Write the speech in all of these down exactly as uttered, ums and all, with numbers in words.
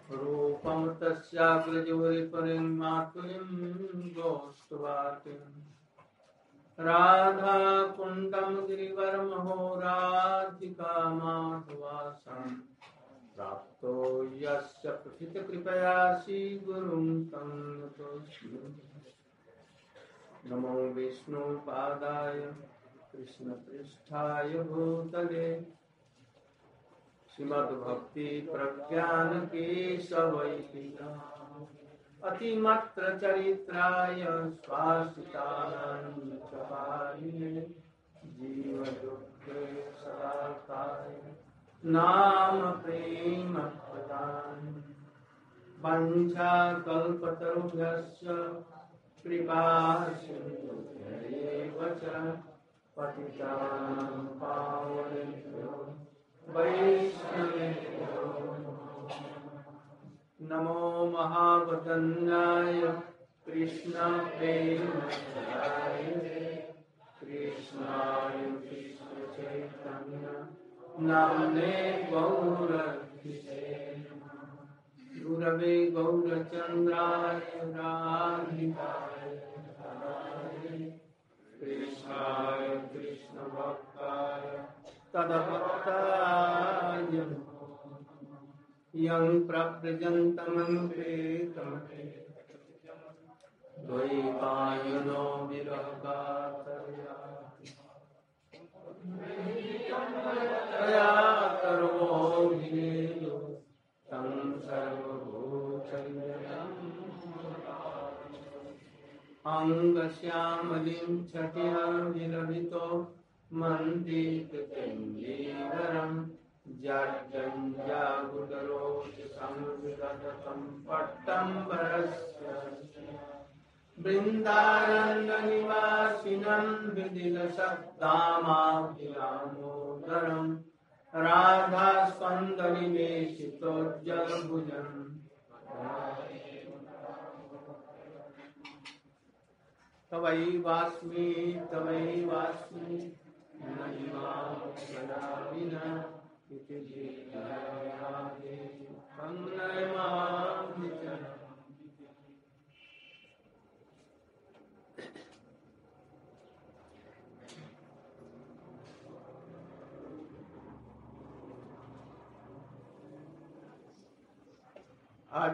रूपं तस्याग्रजोरिपरिं मातुलिं गोष्ठवाटिम् राधा कुण्डं गिरिवरमहो राधिका माधवासं प्राप्तो यस्य प्रथितकृपया श्रीगुरुं तं नतोऽस्मि। नमो विष्णुपादाय कृष्णपृष्ठाय भूतले श्रीमद्भक्तिप्रज्ञानकेशवैति अतिमत्र चरित्राय स्वासितानन्दचकारिणे जीवदुःखे सदाताय नाम प्रेम प्रदान वञ्चाकल्पतरुभ्यश्च कृपा सिन्धुभ्यैव च पतितानां पावनेभ्यो वैष्णवेभ्यो नमो महावदन्याय कृष्ण प्रेमप्रदाय कृष्णाय कृष्ण चैतन्य नाम्ने गौरक्षिते गुरवे गौरचन्द्राय राधिकाय कृष्णाय कृष्णभक्ताय तद्भक्ताय यं प्रव्रजन्तमनुपेतमहे द्वैपायनो विरहकातर्या तया सर्वोऽभिनेयो तं सर्वभूतैर्यं अङ्गश्यामलिं छटया विललितो मन्दिरं जाड्डञ्जागुडरोचसंविदधतं पट्टम्बरस्य बृन्दारण्यनिवासिनं विदिलशब्दामाभिरामोदरं राधास्पन्दनिवेशितोज्जलभुजम् तवैवास्मि तवैवास्मि नैवां सदा विना इति धियायादे तं नमामि च। आज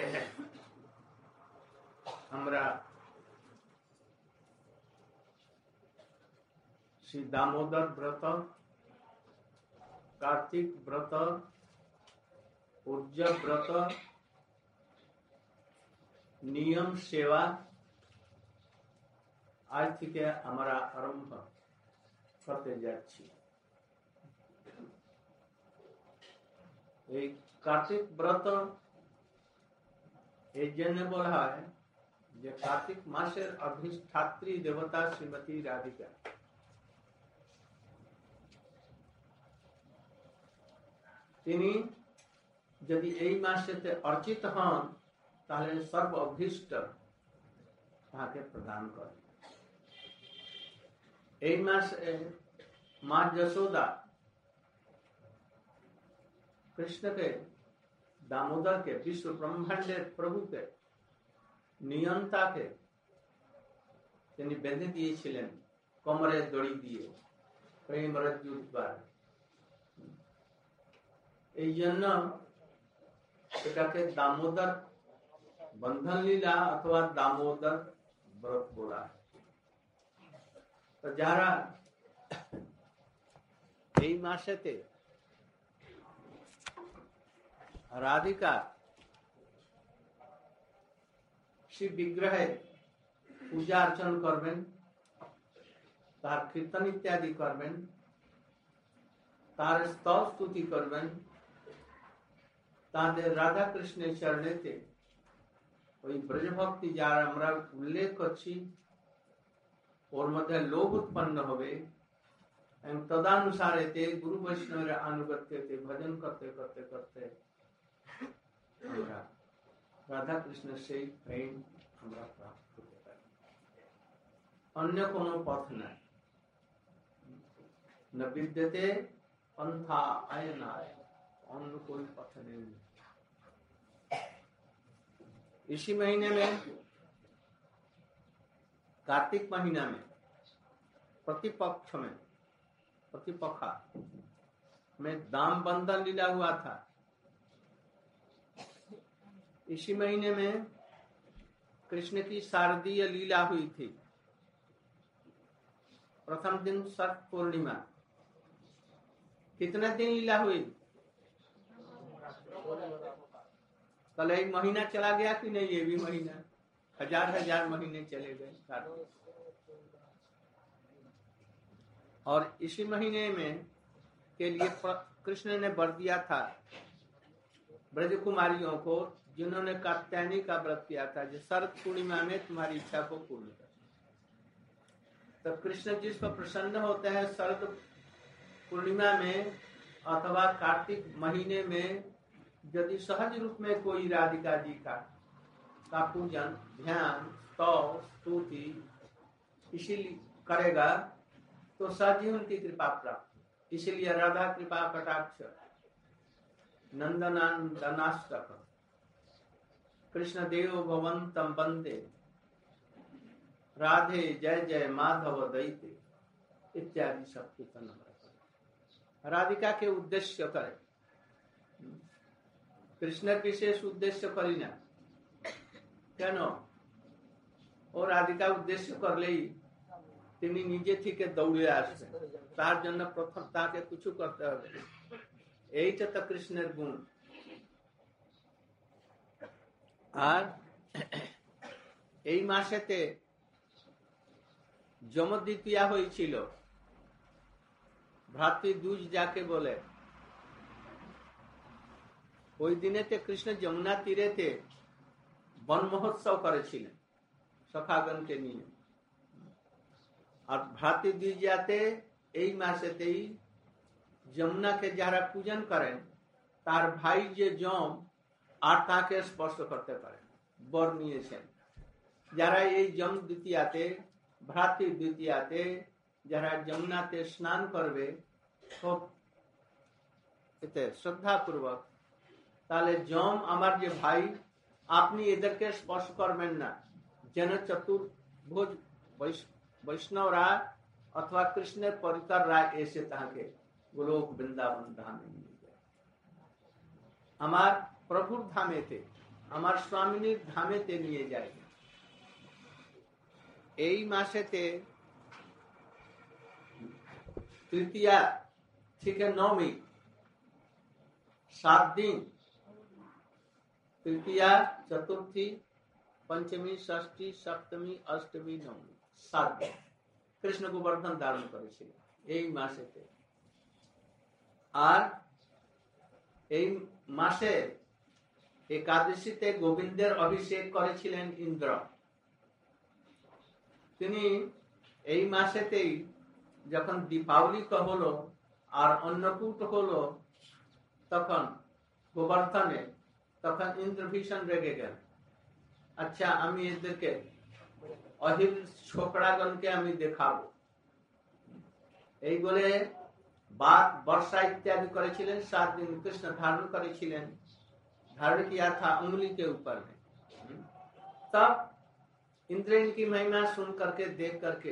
हमरा श्री दामोदर व्रत, कार्तिक व्रत, ऊर्जा व्रत, नियम सेवा आज থেকে আমরা আরম্ভ করতে যাচ্ছি। এই কার্তিক ব্রত এই জন্য বলা হয় যে কার্তিক মাসের অধিষ্ঠাত্রী দেবতা শ্রীমতী রাধিকা। তিনি যদি এই মাসেতে অর্চিত হন তাহলে সর্ব অভীষ্ট তাকে প্রদান করেন। এই মাসে মা যশোদা কৃষ্ণকে, দামোদরকে, বিশ্ব ব্রহ্মাণ্ডের প্রভুকে, নিয়ন্তাকে তিনি বেঁধে দিয়েছিলেন কোমরে দড়ি দিয়ে প্রেম রজ্জুর দ্বারা। এই জন্য এটাকে দামোদর বন্ধন লীলা অথবা দামোদর ব্রত বলা। তো যারা এই মাসেতে রাধিকা শিব বিগ্রহে পূজা অর্চন করবেন, তার কীর্তন ইত্যাদি করবেন, তার স্তব স্তুতি করবেন, তাদের রাধা কৃষ্ণের চরণেতে ওই ব্রজভক্তি যার আমরা উল্লেখ করছি ওর মধ্যে লোভ উৎপন্ন হবে এবং তদানুসারেতে গুরু বৈষ্ণবের আনুগত্যতে ভজন করতে করতে করতে আমরা রাধা কৃষ্ণের সেই প্রেম আমরা প্রাপ্ত করতে পারি। অন্য কোনো পথ নাই। न विद्यते पंथा अयनाय, অন্য কোন পথ নেই। इसी महीने में कार्तिक महीना में प्रतिपक्ष में प्रतिपखा में दाम बंधन लीला हुआ था। इसी महीने में कृष्ण की शारदीय लीला हुई थी। प्रथम दिन छठ पूर्णिमा। कितने दिन लीला हुई? कल एक महीना चला गया कि नहीं? ये भी महीना हजार हजार महीने चले गए। और इसी महीने में के लिए कृष्ण ने वर दिया था ब्रज कुमारियों को, जिन्होंने कात्यायनी का व्रत किया था, जो शरद पूर्णिमा में तुम्हारी इच्छा को पूर्ण कर। तो कृष्ण जिस पर प्रसन्न होते हैं शरद पूर्णिमा में अथवा कार्तिक महीने में, यदि सहज रूप में कोई राधिका जी का का पूजन, ध्यान, स्तव, स्तुति इसीलिए करेगा तो सहज ही उनकी कृपा प्राप्त। इसीलिए राधा कृपा कटाक्ष नंदनाष्टक कृष्ण देव भवंतम वंदे राधे जय जय माधव दैते इत्यादि सब कीर्तन। राधिका के उद्देश्य करे, कृष्ण विशेष उद्देश्य करीना केन ओ राधिका उद्देश्य करले তিনি নিজে থেকে দৌড়ে আসবেন, তার জন্য প্রথম তাকে কিছু করতে হবে। এইটা তো কৃষ্ণের গুণ। আর এই মাসেতে যমদ্বিতীয়া হয়েছিল, ভ্রাতৃদ্বীজ যাকে বলে। ওই দিনেতে কৃষ্ণ যমুনা তীরেতে বন মহোৎসব করেছিলেন সখাগণকে নিয়ে। আর ভ্রাতৃদ্বিজাতে এই মাসেতেই যমুনাকে যারা পূজন করেন তার ভাই যে যম আর তাকে স্পর্শ করতে পারে, বর নিয়েছেন। যারা এই যম দ্বিতীয়াতে ভ্রাতৃদ্বিতীয়াতে যারা যমুনাতে স্নান করবে খুব এতে শ্রদ্ধাপূর্বক, তাহলে যম আমার যে ভাই, আপনি এদেরকে স্পর্শ করবেন না, যেন চতুর্ভুজ বৈষ্ণবরা অথবা কৃষ্ণের পরিকররা এসে তাকে গোলক বৃন্দাবন ধামে নিয়ে যায়। আমার প্রভুর ধামেতে, আমার স্বামিনীর ধামেতে নিয়ে যায়। এই মাসেতে তৃতীয়া থেকে নবমী সাত দিন, তৃতীয়া, চতুর্থী, पंचमी, षष्ठी, सप्तमी, अष्टमी, नवमी, सात दिन कृष्ण गोवर्धन धारण करेছিলেন এই মাসেতে। আর এই মাসে একাদশীতে গোবিন্দের অভিষেক করেছিলেন ইন্দ্র। তিনি এই মাসেতেই যখন দীপাবলি হলো আর অন্নকূট হলো, তখন গোবর্ধনে, তখন ইন্দ্র ভীষণ রেগে গেল। আচ্ছা, আমি এদেরকে অহির ছোকরাগণকে আমি দেখাবো, এই বলে बात वर्षा इत्यादि करेছিলেন। सात दिन कृष्ण धारण करेছিলেन, धारण किया था उंगली के ऊपर में। तब इंद्र इनकी महिमा सुन करके, देख करके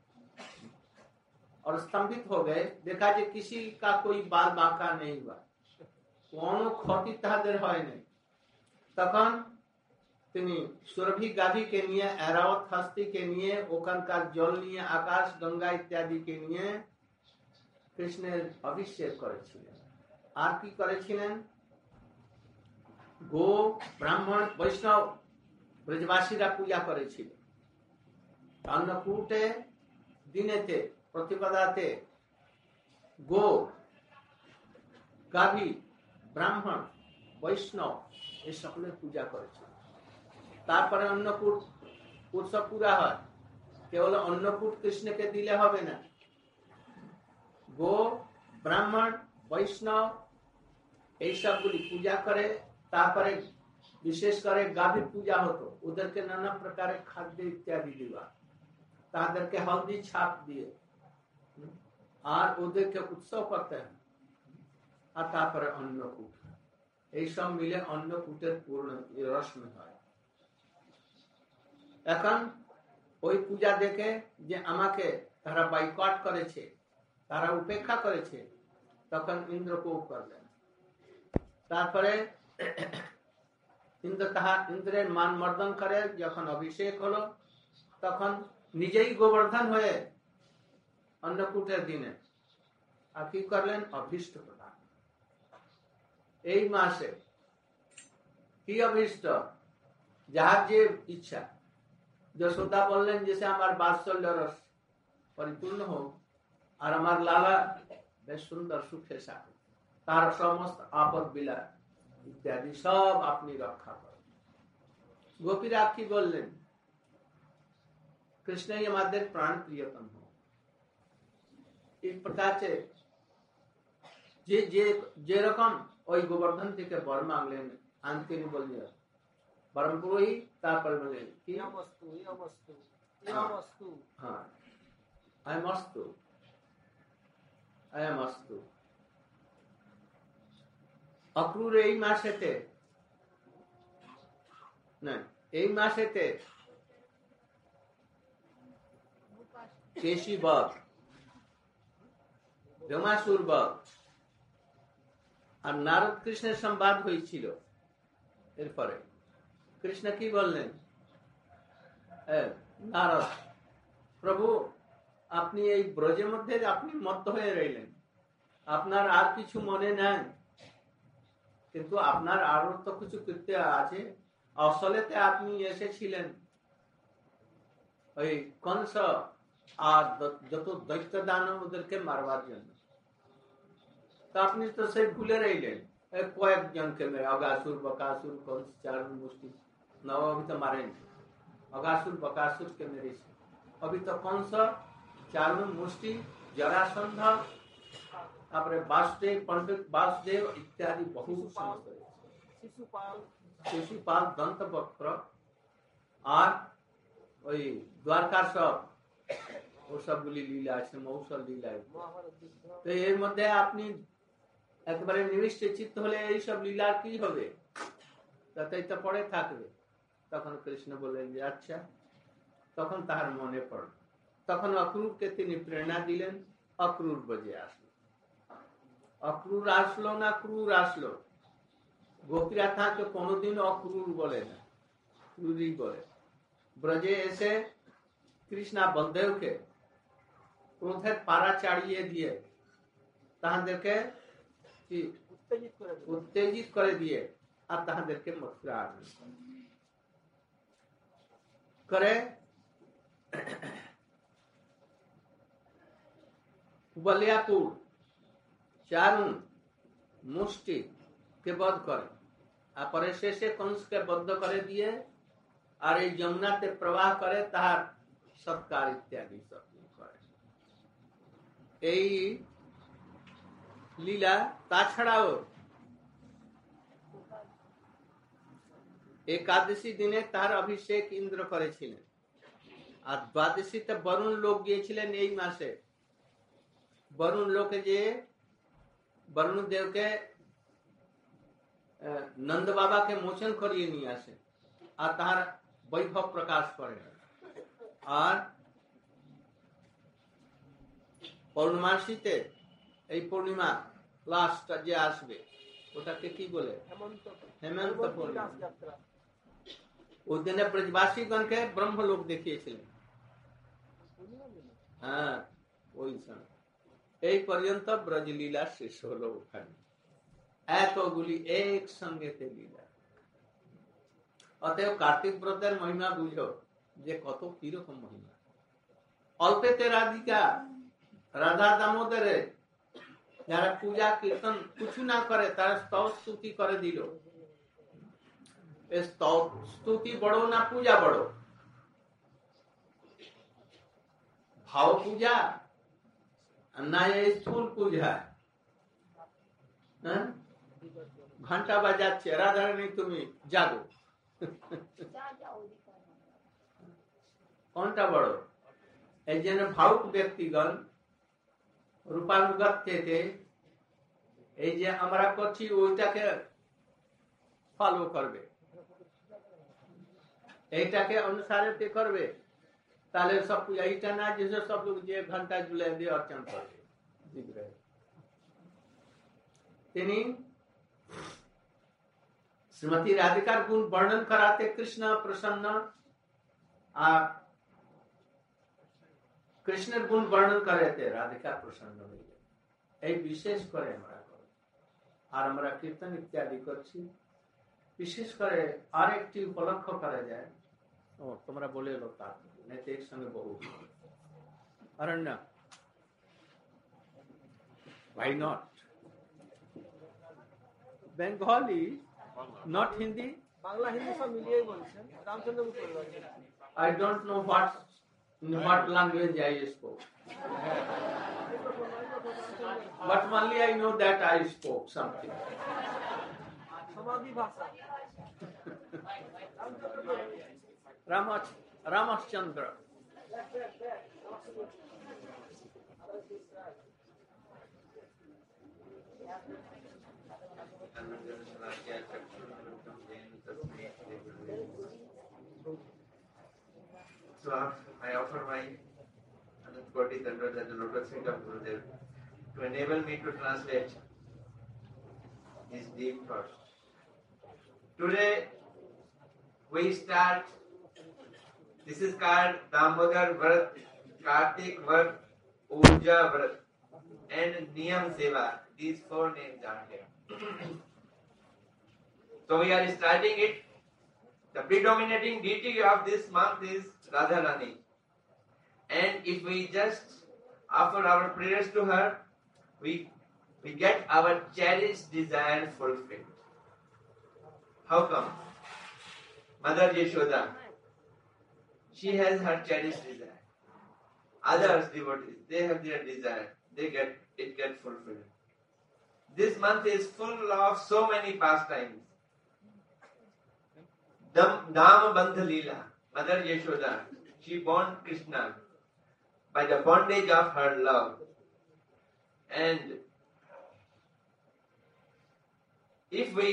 और स्तंभित हो गए। देखा कि किसी का कोई बाल बांका नहीं हुआ, कोनो क्षति ताদের হয় নাই। তখন তিনি সুরভি গাভীকে নিয়ে, এরাওয়াত হস্তিকে নিয়ে, ওখানকার জল নিয়ে, আকাশ গঙ্গা ইত্যাদিকে নিয়ে কৃষ্ণের অভিষেক করেছিলেন। আর কি করেছিলেন? গো ব্রাহ্মণ বৈষ্ণব ব্রজবাসীরা পূজা করেছিল। অন্নকূটে দিনেতে, প্রতিপদাতে গো, গাভী, ব্রাহ্মণ, বৈষ্ণব এই সকলের পূজা করেছিল। তারপরে অন্নকূট উৎসব পুরা হয়। কেবল অন্নকূট কৃষ্ণকে দিলে হবে না, গো, ব্রাহ্মণ, বৈষ্ণব এই সবগুলি পূজা করে। তারপরে বিশেষ করে গাভীর পূজা হতো, ওদেরকে নানা প্রকারের খাদ্য ইত্যাদি দেওয়া, তাদেরকে হলদি ছাপ দিয়ে আর ওদেরকে উৎসব করতে হয়। আর তারপরে অন্নকূট, এই সব মিলে অন্নকূটের পূর্ণ রশ্মি হয়। এখন ওই পূজা দেখে যে আমাকে তারা বাইকট করেছে, তারা উপেক্ষা করেছে, তখন ইন্দ্র কোপ করলেন। তারপরে ইন্দ্র তাহা ইন্দ্রের মান মর্দন করে যখন অভিষেক হলো, তখন নিজেই গোবর্ধন হয়ে অন্নকূটের দিনে আর কি করলেন, অভীষ্ট প্রদান। এই মাসে কি অভীষ্ট, যাহার যে ইচ্ছা। যশোদা বললেন যে আমার বাৎসল্য রস পরিপূর্ণ হোক আর আমার লালা বেশ সুন্দর সুখে থাকে, তার সমস্ত আপদ বিলাস ইত্যাদি সব আপনি রক্ষা করেন। গোপীরা কি বললেন, কৃষ্ণই আমাদের প্রাণ প্রিয়তম হোক। এই প্রকার যে যে যেরকম ওই গোবর্ধন থেকে বর মাংলেন, আনতেন বললেন বরং পুরোহিত, তারপর বললেন কি বস্তু বস্তু বস্তু হ্যাঁ আয়মস্তু আয়মস্তু। অক্রূর এই মাসেতে না এই মাসেতে কেশী বধ, ভীমাসুর বধ আর নারদ কৃষ্ণের সংবাদ হয়েছিল। এরপরে কৃষ্ণ কি বললেন, নারদ প্রভু আপনি এই ব্রজের মধ্যে আপনি মত্ত হয়ে রইলেন, আপনার আর কিছু মনে নাই, কিন্তু আপনার আরো তো কিছু কৃত্য আছে। আসলেতে আপনি এসেছিলেন ওই কংস আর যত দৈত্য দানব ওদেরকে মারবার জন্য, তা আপনি তো সেই ভুলে রইলেন। কয়েকজনকে মেরে অগাসুর বকাসুর কংস চার মুষ্টি নব अभी तो मारे अगासुर बकासुर के मेरे से अभी तो कंस चारों मुष्टि जरासंध तारपरे वासुदेव पंडित वासुदेव इत्यादि बहुत समस्त शिशुपाल शिशुपाल दंतवक्र और ওই দ্বারকার সব ও সবগুলি লীলা আছে, মৌসল লীলা। তো এর মধ্যে আপনি একবারে নিবিষ্ট চিত্ত হলে এই সব লীলা কি হবে, তাতেই তো পড়ে থাকবে। তখন কৃষ্ণ বললেন যে আচ্ছা, তখন তাহার মনে পড়ল। তখন অক্রূরকে তিনি প্রেরণা দিলেন, অক্রূর বজে আসলো। অক্রূর আসলো না ক্রূর আসলো, গোপীরা থাকে কোনোদিন অক্রূর বলে না, ক্রূরই বলে। ব্রজে এসে কৃষ্ণা বলদেবকে ক্রোধের পাড়া চাড়িয়ে দিয়ে তাহাদেরকে উত্তেজিত করে দিয়ে আর তাহাদেরকে মথুরা আনলেন করে বলিয়াপুর চারুন মুষ্টি কে বধ করে আর পরে শেষে কংসকে বদ্ধ করে দিয়ে আর এই যমুনাতে প্রবাহ করে তাহার সৎকার ইত্যাদি সব করে। এই লীলা তাছাড়াও একাদশী দিনে তার অভিষেক ইন্দ্র করেছিলেন আর দ্বাদশীতে বরুণ লোক গিয়েছিলেন। এই মাসে বরুণ লোকে যে বরুণ দেবকে নন্দ বাবাকে মোচন করিয়ে নিয়ে আসে আর তাহার বৈভব প্রকাশ করে। আর পূর্ণমাসীতে এই পূর্ণিমা লাস্ট যে আসবে ওটাকে কি বলে, হেমন্ত পূর্ণিমা। ওই দিনে ব্রজবাসীগণকে ব্রহ্মলোক দেখিয়েছিলেন। হ্যাঁ ওই সময় এই পর্যন্ত ব্রজলীলা শেষ হলো। ওখানে এতগুলি একসঙ্গে লীলা। অতএব কার্তিক ব্রতের মহিমা বুঝো যে কত কিরকম মহিমা। অল্পেতে রাধিকা রাধা দামোদরে যারা পূজা কীর্তন কিছু না করে তারা স্তব স্তুতি করে দিল। স্তব স্তুতি বড় না পূজা বড়? ভাব পূজা না স্থূল পূজা? ঘন্টা বাজাচ্ছে রাধারানী তুমি জাগো, কোনটা বড়? এই জন্য ভাবুক ব্যক্তিগণ রূপানুগত থেকে এই যে আমরা করছি ওইটাকে ফলো করবে। এইটাকে অনুসারে তে করবে তাহলে সব এইটা না যে সব লোক যে ঘন্টা ঝুলে দিয়ে অর্চন করবে বিগ্রহ তিনি श्रीमती राधिका गुण वर्णन कराते कृष्ण प्रसन्न আর কৃষ্ণের গুণ বর্ণন করাতে রাধিকা প্রসন্ন হয়ে যায় এই বিশেষ করে আমরা করি আর আমরা কীর্তন ইত্যাদি করছি বিশেষ করে আরেকটি উপলক্ষ করা যায় ও তোমরা বলে এলো তার নেতে একসঙ্গে বহু অরণ্য why not Bengali not Hindi Bangla Hindi সব মিলিয়েই বলছেন Ramchandra Mukhopadhyay I don't know what in what language I spoke but only I know that I spoke something সমাধি ভাষা Ramach Ramachandra So I offer my Anantkoti Dandavat at the lotus feet of Gurudev to enable me to translate his deep thoughts. Today we start, this is called Damodar Vrat, Kartik Vrat, Urja Vrat and Niyam Seva. These four names are here. So we are starting it. The predominating deity of this month is Radharani. And if we just offer our prayers to her, we, we get our cherished desire fulfilled. How come? Mother Yashoda, she has her cherished desire. Others devotees, they have their desire. They get it get fulfilled. This month is full of so many pastimes. Dam Bandha Leela, Mother Yashoda, she born Krishna by the bondage of her love. And if we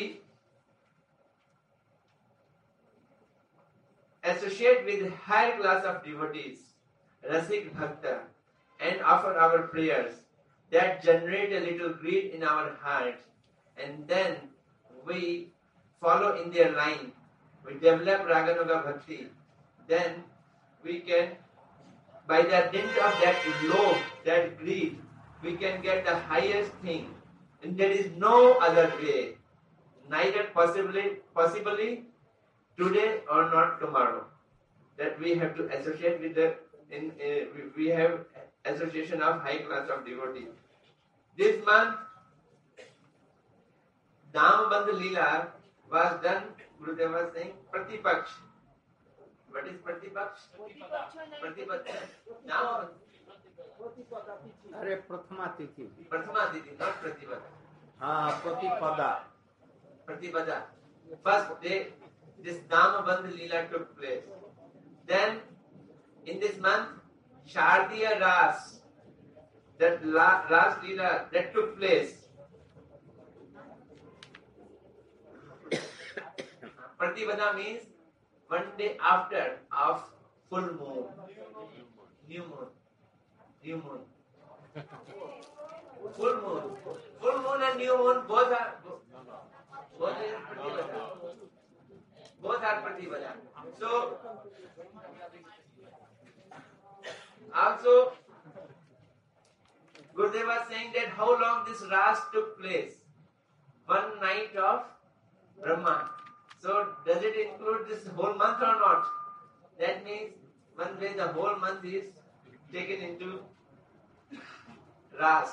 associate with higher class of devotees, Rasik Bhakta, and offer our prayers that generate a little greed in our heart, and then we follow in their line, we develop Raganuga Bhakti, then we can, by the dint of that love, that greed, we can get the highest thing. And there is no other way, neither possibly, possibly today or not tomorrow, that we have to associate with the, in, uh, we, we have association of high class of devotees. This month, Damabandha Leela was done, Gurudev was saying, Pratipaksh. What is Pratipaksh? Pratipaksh. Damabandha. अरे प्रथमा तिथि Prathama Tithi, not Pratipaksh. हाँ प्रतिपदा Pratipada. First day, this Damabandha Leela took place. Then, in this month, Shardiya Ras, that la- Ras Leela that took place. Pratibada means one day after of full moon. New moon. New moon. Full moon. Full moon and new moon both are both is Pratibada. Both are Pratibada. So also Gurudev was saying that how long this Ras took place? One night of Brahma. So does it include this whole month or not? That means one way the whole month is taken into Ras.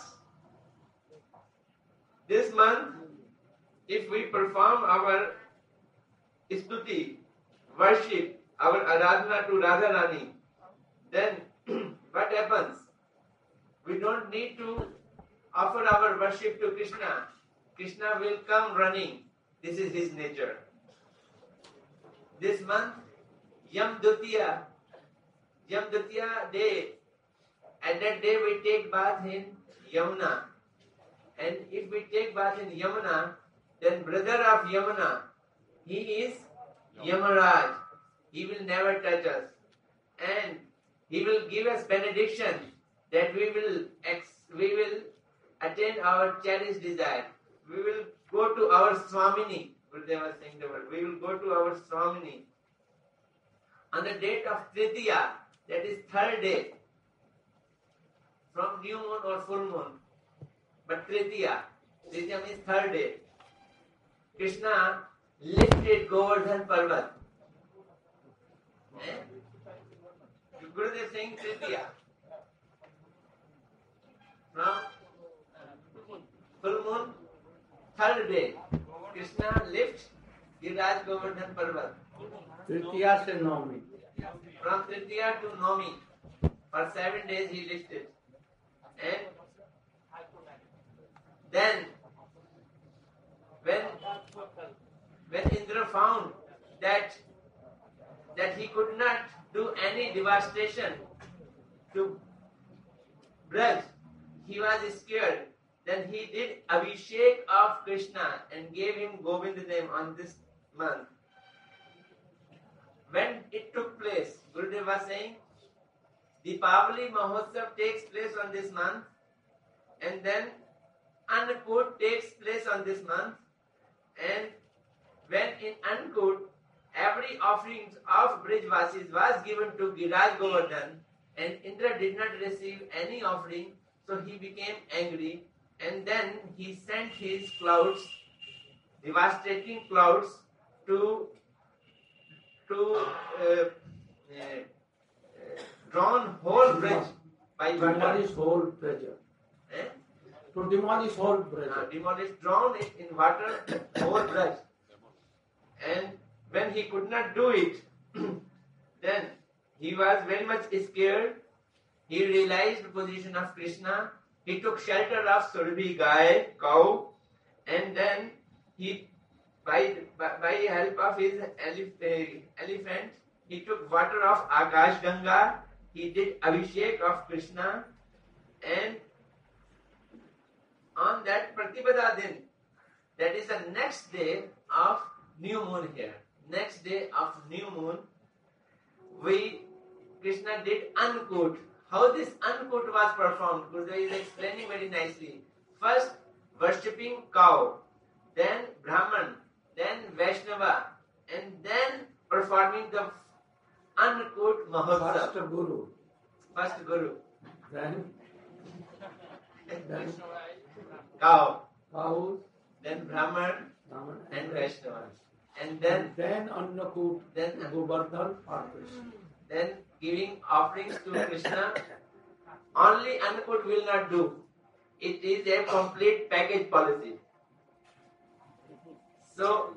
This month, if we perform our stuti, worship, our aradhana to Radharani, then what happens? We don't need to offer our worship to Krishna. Krishna will come running. This is his nature. This month, Yam Dutiya, Yam Dutiya day, at that day we take bath in Yamuna. And if we take bath in Yamuna, then brother of Yamuna, he is Yamaraj. He will never touch us. And He will give us benediction that we will ex- we will attain our cherished desire. We will go to our Swamini. Gurudev was saying the word. We will go to our Swamini. On the date of Tritiya, that is third day, from new moon or full moon, but Tritiya, Tritiya means third day, Krishna lifted Govardhan Parvat. Eh? Gurudev is saying Tritiya. From full moon, third day, Krishna lifts Giraj Govardhan Parvat. Tritiya se Navami. From Tritiya to Navami, for seven days he lifted. And then, when, when Indra found that, that he could not do any devastation to Braj, he was scared. Then he did Abhishek of Krishna and gave him Govind name on this month. When it took place, Gurudev was saying, Deepavali Mahotsav takes place on this month, and then Annakut takes place on this month, and when in Annakut, every offering of Brijvasis was given to Giraj Govardhan, and Indra did not receive any offering, so he became angry, and then he sent his clouds, devastating clouds, to to uh, uh, drown whole bridge by water. Demolish whole treasure. Eh? To demolish whole treasure. Uh, demolish, drown it in water, whole bridge. And when he could not do it, then he was very much scared. He realized the position of Krishna. He took shelter of Surabhi Gai, cow, and then he, by by, by help of his elef- uh, elephant, he took water of Akash Ganga. He did Abhishek of Krishna, and on that Pratipada Din, that is the next day of new moon here. Next day of new moon, we Krishna did Annakut. How this Annakut was performed, Gurudev is explaining very nicely. First, worshipping cow, then Brahman, then Vaishnava, and then performing the Annakut Mahotsav. First Guru. First Guru. Then, then Cow, cows, then Brahman, Brahman, and Vaishnava. And then, then Annakut, then, Govardhan or Krishna. then giving offerings to Krishna. Only Annakut will not do. It is a complete package policy. So,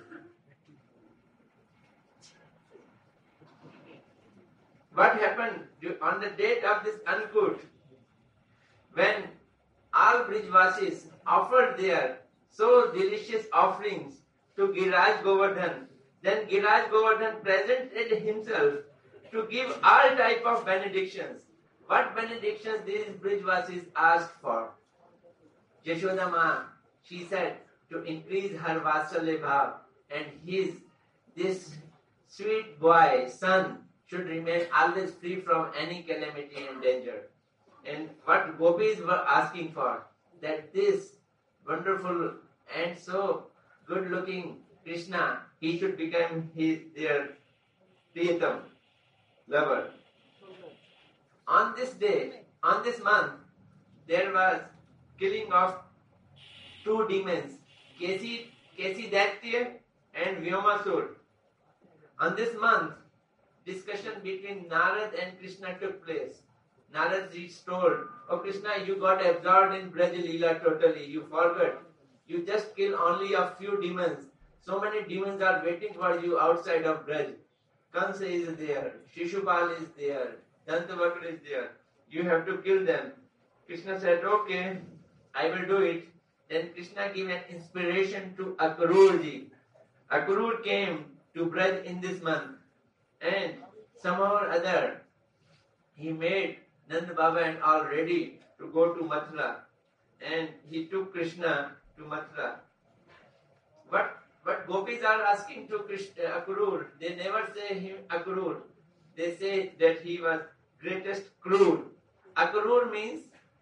what happened on the date of this Annakut? When all Brijvasis offered their so delicious offerings to Giraj Govardhan, then Giraj Govardhan presented himself to give all type of benedictions. What benedictions these Brijvasis asked for? Yashoda Ma, she said, to increase her Vatsalya Bhav, and his, this sweet boy, son, should remain always free from any calamity and danger. And what gopis were asking for, that this wonderful and so good-looking Krishna, he should become his, their Priyatam, lover. On this day, on this month, there was killing of two demons, Kesi, Kesi Daitya and Vyomasur. On this month, discussion between Narad and Krishna took place. Narad is told, "Oh Krishna, you got absorbed in Braj Leela totally. You forgot. You just kill only a few demons. So many demons are waiting for you outside of Braj. Kansa is there, Shishupal is there, Dantavakra is there. You have to kill them." Krishna said, "Okay, I will do it." Then Krishna gave an inspiration to Akrurji. Akrur came to Braj in this month, and somehow or other he made Nanda Baba and all ready to go to Mathura, and he took Krishna to Mathura. What what But gopis are asking to Krishna, Akrur. They never say him Akrur. They say that he was greatest Krur. Akrur means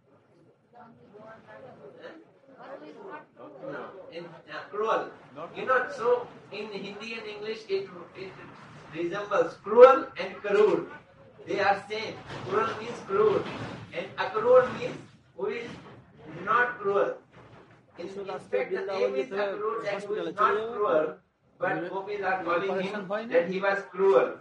in, uh, cruel. You know, so in Hindi and English it, it resembles cruel and Karur. They are same. Cruel means cruel. And Akrur means who is not cruel. In, in fact, the name is Akrur, that who is not cruel, but gopis are calling him that he was cruel.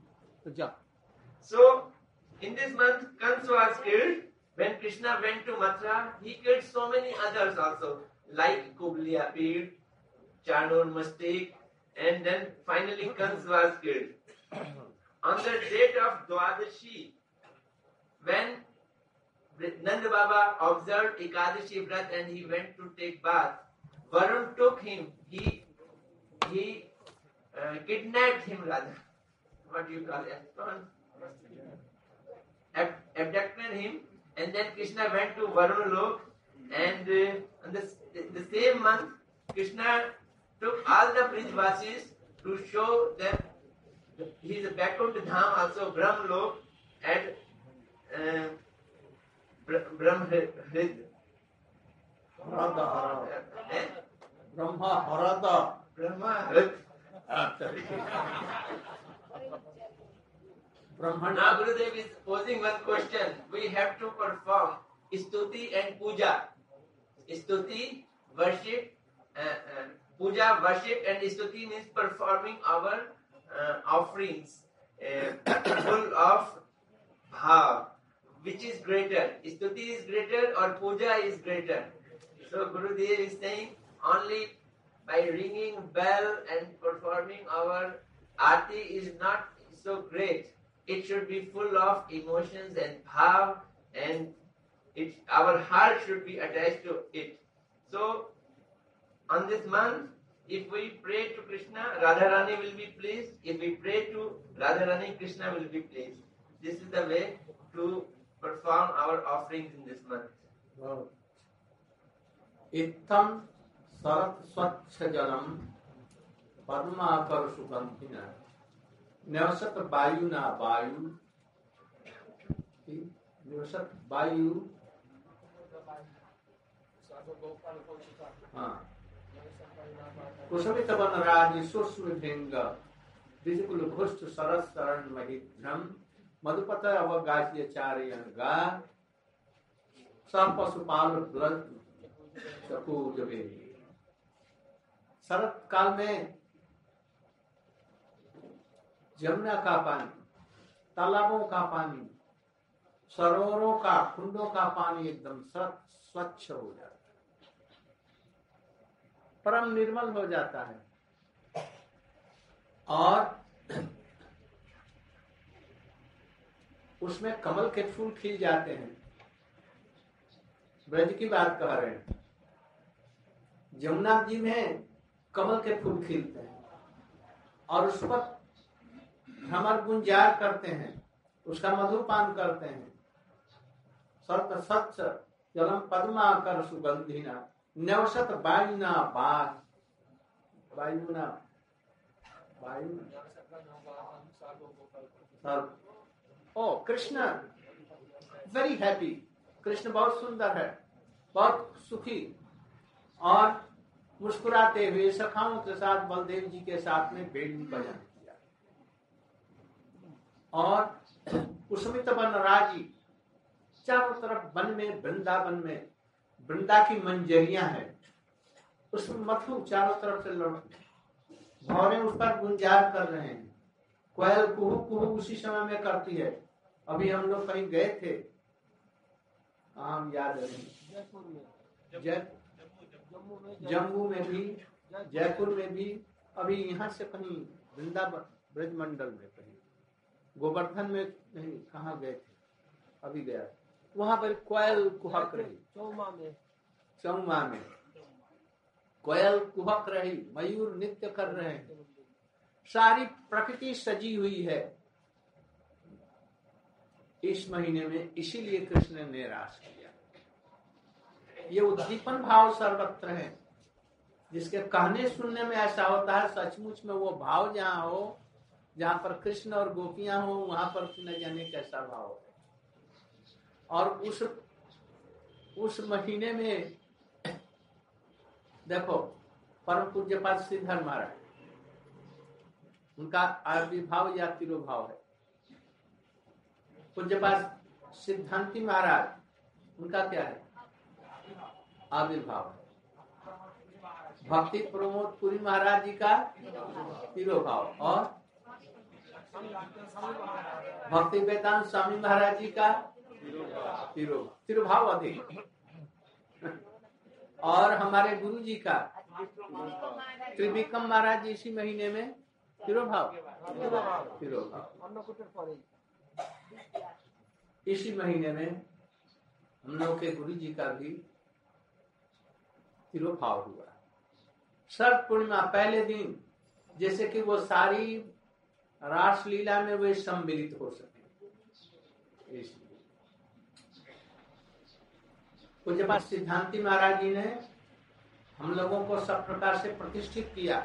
So, in this month, Kans was killed. When Krishna went to Mathura, he killed so many others also, like Kubliya Pir, Chanur Mastik, and then finally Kans was killed. On the date of Dwadashi, when Nanda Baba observed Ekadashi Vrat and he went to take bath, Varun took him, he he uh, kidnapped him rather. What do you call it? Ab- abducted him, and then Krishna went to Varun Lok, and uh, on the, the same month, Krishna took all the Brijvasis to show them his Vaikuntha Dham, also Brahm Lok, and uh, Brahm Hrid. Harada. Eh? Brahma Harada. Brahma Hrid. Now Gurudev is posing one question. We have to perform Stuti and Puja. Stuti, worship, uh, uh, Puja, worship, and Stuti means performing our uh, offerings uh, full of bhav. Which is greater? Stuti is greater or Puja is greater? So Gurudev is saying only by ringing bell and performing our aarti is not so great. It should be full of emotions and bhav, and it, our heart should be attached to it. So, on this month, if we pray to Krishna, Radharani will be pleased. If we pray to Radharani, Krishna will be pleased. This is the way to perform our offerings in this month. Wow. Ittam sarat swachha jalam padmakar sugandhina Navasat Bayu na Bayu. Navasat Bayu. हाँ. कुसुमित one राज सुस्म भिंग विजकुल घुष्ट सरस शरण महिभ्रम मधुपत अवगाह्य चार्यंगा स पशुपाल bulge चकूज बेली. शरत काल में जमुना का पानी, तालाबों का पानी, सरोवरों का, कुंडों का पानी एकदम स्वच्छ हो जाता है, परम निर्मल हो जाता है. और उसमें कमल के फूल खिल जाते हैं. ब्रज की बात कह रहे हैं. जमुना जी में कमल के फूल खिलते हैं और उस पर भ्रमर गुंजार करते हैं, उसका मधुपान करते हैं. सत सच जलम पद्माकर सुगंधिना नवसत वायुना बाग वायुना वायु. ओ कृष्ण वेरी हैप्पी. कृष्ण बहुत सुंदर है, बहुत सुखी, और मुस्कुराते हुए सखाओं के साथ बलदेव जी के साथ में बेड़ी बजाने किया. और कुसुमित वन राजी, चारों तरफ वन में, वृंदावन में वृंदा की मंजरियां हैं, उसमें मथु चारों तरफ से लड़ भौरे उस पर गुंजार कर रहे हैं. कोयल कुहू कुहू उसी समय में करती है. अभी हम लोग कहीं गए थे, आम याद है, जम्मू में भी, जयपुर में भी, अभी यहाँ से कहीं वृंदावन ब्रजमंडल में, कहीं गोवर्धन में, नहीं कहाँ गए थे, अभी गया, वहां पर कोयल कुहक रही. चौमा में चौमा में कोयल कुहक रही, मयूर नृत्य कर रहे हैं. सारी प्रकृति सजी हुई है इस महीने में. इसीलिए कृष्ण ने निराश किया. ये उद्दीपन भाव सर्वत्र है. जिसके कहने सुनने में ऐसा होता है, सचमुच में वो भाव जहाँ हो, जहाँ पर कृष्ण और गोपियां हो, वहां पर न जाने कैसा भाव है। और उस उस महीने में देखो परम पूज्यपाद श्रीधर महाराज, उनका आविर्भाव या तिरुभाव है। पूज्यपाद सिद्धांति महाराज, उनका क्या है? आविर्भाव है। भक्ति प्रमोद पुरी महाराज जी का तिरुभाव, और भक्ति वेदांत स्वामी महाराज जी का तिरुभाव, तिरुभाव अधिक। और हमारे गुरु जी का त्रिविक्रम महाराज जी इसी महीने में तिरुभाव, तिरुभाव इसी महीने में हम लोग के गुरु जी का भी तिरुभाव हुआ। शरद पूर्णिमा पहले दिन, जैसे कि वो सारी रासलीला में वे सम्मिलित हो सके, इसलिए पूज्यपाद सिद्धांति महाराज जी ने हम लोगों को सब प्रकार से प्रतिष्ठित किया।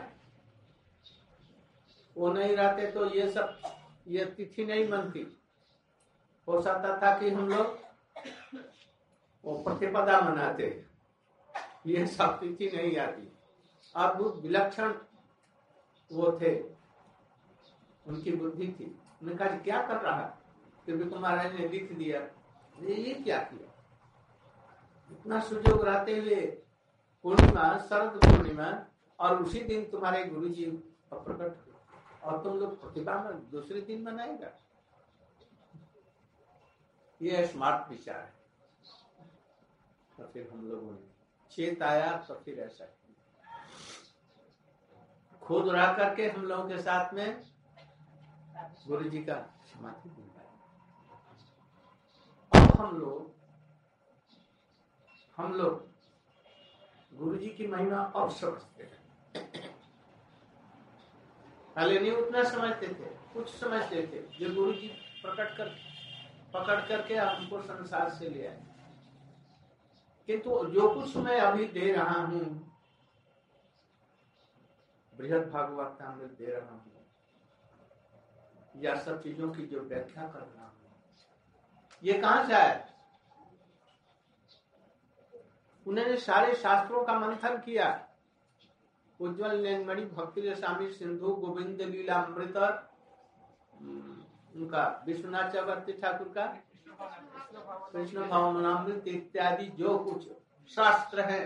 वो नहीं रहते तो ये सब ये तिथि नहीं मनती। हो सकता था कि हम लोग वो प्रतिपदा मनाते, ये सब तिथि नहीं आती। अद्भुत विलक्षण वो थे, उनकी बुद्धि थी। उन्होंने कहा क्या कर रहा है? त्रिविक्रम महाराज ने लिख दिया, ये क्या किया? इतना सुजोग रहते हुए पूर्णिमा, शरद पूर्णिमा, और उसी दिन तुम्हारे गुरु जी प्रकट हुए, और तुम लोग प्रतिभा में दूसरे दिन मनाएगा। ये स्मार्ट विचार है। तो फिर हम लोगों ने चेत आया, तो फिर ऐसा खुद रह करके हम लोगों के साथ में गुरु जी का समाधि दिलवाया। अब हम लोग हम लोग गुरु जी की महिमा अब समझते हैं। पहले नहीं उतना समझते थे, कुछ समझते थे जो गुरु जी प्रकट कर पकड़ करके हमको संसार से ले आए। किंतु जो कुछ मैं अभी दे रहा हूँ, बृहद भागवतामृत दे रहा हूँ, या सब चीजों की जो व्याख्या कर रहा हूँ, ये कहाँ से आया? उन्होंने सारे शास्त्रों का मंथन किया। उज्ज्वल नैनमणि भक्ति रसामृत सिंधु गोविंद लीला अमृत, उनका विश्वनाथ चक्रवर्ती ठाकुर का कृष्ण भावनामृत इत्यादि जो कुछ शास्त्र है,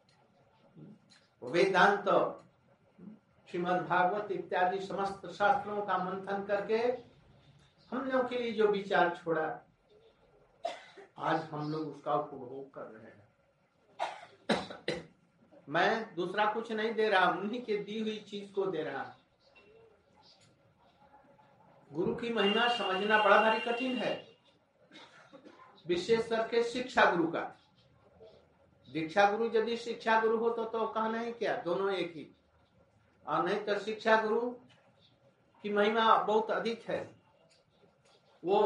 वेदांत, श्रीमद् भागवत इत्यादि समस्त शास्त्रों का मंथन करके हम लोगों के लिए जो विचार छोड़ा, आज हम लोग उसका उपभोग कर रहे हैं। मैं दूसरा कुछ नहीं दे रहा, उन्हीं के दी हुई चीज को दे रहा। गुरु की महिमा समझना बड़ा भारी कठिन है, विशेष करके शिक्षा गुरु का। दीक्षा गुरु यदि शिक्षा गुरु हो तो, तो कहना ही क्या, दोनों एक ही। और नहीं तो शिक्षा गुरु की महिमा बहुत अधिक है। वो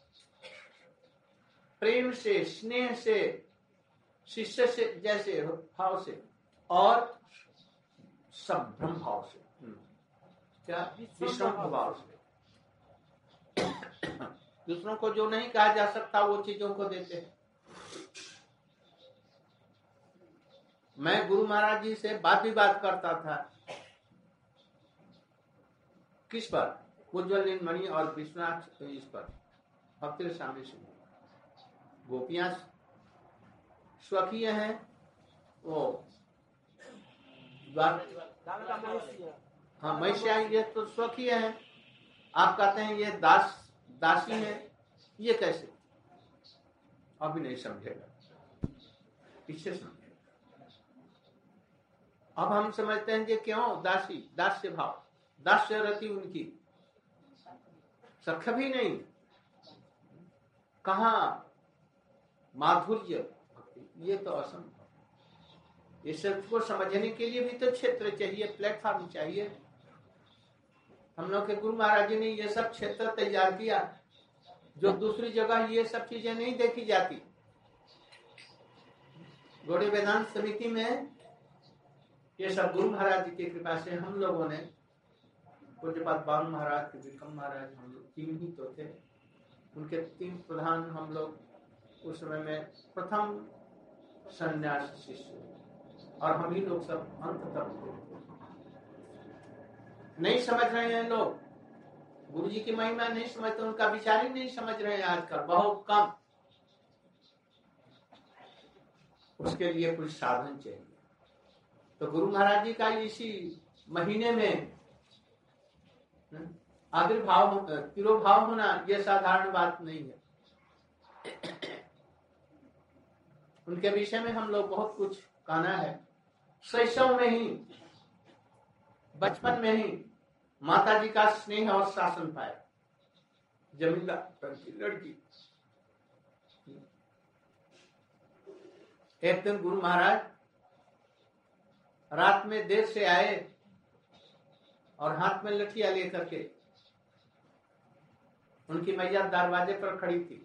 प्रेम से, स्नेह से, शिष्य से जैसे भाव से, और संभ्रम भाव से, क्या विश्राम भाव से दूसरों को जो नहीं कहा जा सकता वो चीजों को देते हैं। मैं गुरु महाराज जी से बात विवाद करता था, किस पर? उज्ज्वल नैनमणि और विश्वनाथ, इस पर भक्ति रसामृत सिंधु। गोपियां स्वकीय हैं, वो हाँ महिषिया, ये तो स्वकीय है। आप कहते हैं ये दास दासी है, ये कैसे? अभी नहीं समझेगा, पीछे समझेगा। अब हम समझते हैं कि क्यों दासी, दास्य भाव, दास्य रति उनकी सख्य भी नहीं, कहाँ माधुर्य, ये तो असंभव। इस सब को समझने के लिए भी तो क्षेत्र चाहिए, प्लेटफॉर्म चाहिए। हम लोग के गुरु महाराज जी ने ये सब क्षेत्र तैयार किया, जो दूसरी जगह ये सब चीजें नहीं देखी जाती। गौड़ीय वेदांत समिति में ये सब गुरु महाराज जी की कृपा से हम लोगों ने, पूज्यपाद बाल महाराज, विक्रम महाराज, हम लोग तीन ही तो थे, उनके तीन प्रधान हम लोग उस समय में प्रथम संन्यास शिष्य, और हम ही लोग सब अंत तक नहीं समझ रहे हैं लोग गुरु जी की महिमा, नहीं समझते, उनका विचार ही नहीं समझ रहे हैं आजकल, बहुत कम। उसके लिए कुछ साधन चाहिए। तो गुरु महाराज जी का इसी महीने में आविर्भाव, तिरोभाव होना, यह साधारण बात नहीं है। उनके विषय में हम लोग बहुत कुछ कहना है। शैशव में ही, बचपन में ही माता जी का स्नेह और शासन पाए। जमींदार की लड़की, एक दिन गुरु महाराज रात में देर से आए और हाथ में लठिया लेकर के, उनकी मैया दरवाजे पर खड़ी थी।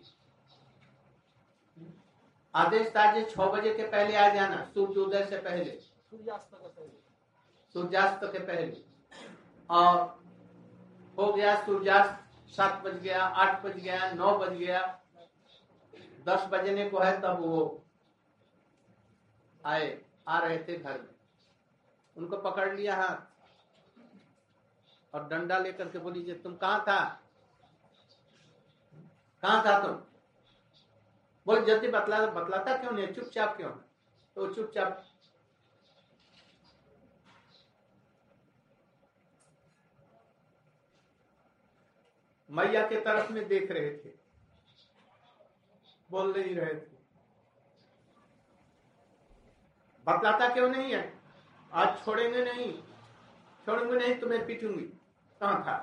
आदेश था जे छह बजे के पहले आ जाना, सूर्योदय से पहले, सूर्यास्त के पहले, सूर्यास्त के पहले। और हो गया सूर्यास्त, सात बज गया, आठ बज गया, नौ बज गया, दस बजने को है तब वो आए, आ रहे थे घर में। उनको पकड़ लिया हाथ और डंडा लेकर के बोली, जे तुम कहाँ था, कहाँ था तुम? बोल जल्दी बतला, बतलाता क्यों नहीं, चुपचाप क्यों? तो चुपचाप मैया के तरफ में देख रहे थे, बोल नहीं रहे थे। बतलाता क्यों नहीं है? आज छोड़ेंगे नहीं, छोड़ेंगे नहीं, तुम्हें पीटूंगी। कहाँ था?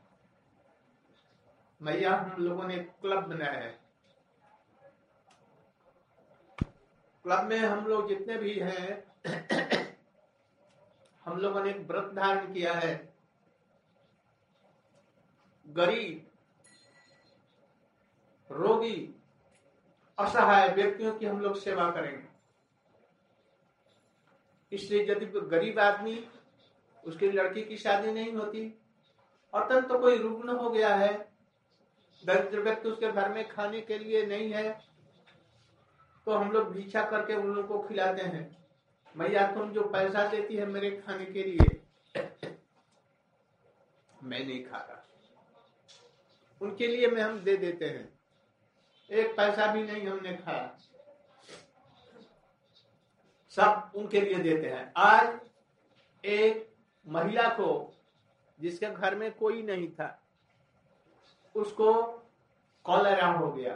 मैया, हम लोगों ने क्लब बनाया है, क्लब में हम लोग जितने भी हैं हम लोगों ने एक व्रत धारण किया है, गरीब, रोगी, असहाय व्यक्तियों की हम लोग सेवा करेंगे। इसलिए यदि गरीब आदमी, उसकी लड़की की शादी नहीं होती, अत्यंत तो कोई रुग्ण हो गया है, दरिद्र व्यक्ति, उसके घर में खाने के लिए नहीं है, तो हम लोग भिक्षा करके उन लोगों को खिलाते हैं। मैया, तुम जो पैसा देती है मेरे खाने के लिए, मैं नहीं खाता, उनके लिए में हम दे देते हैं, एक पैसा भी नहीं हमने खाया, सब उनके लिए देते हैं। आज एक महिला को, जिसके घर में कोई नहीं था, उसको कॉलेरा हो गया,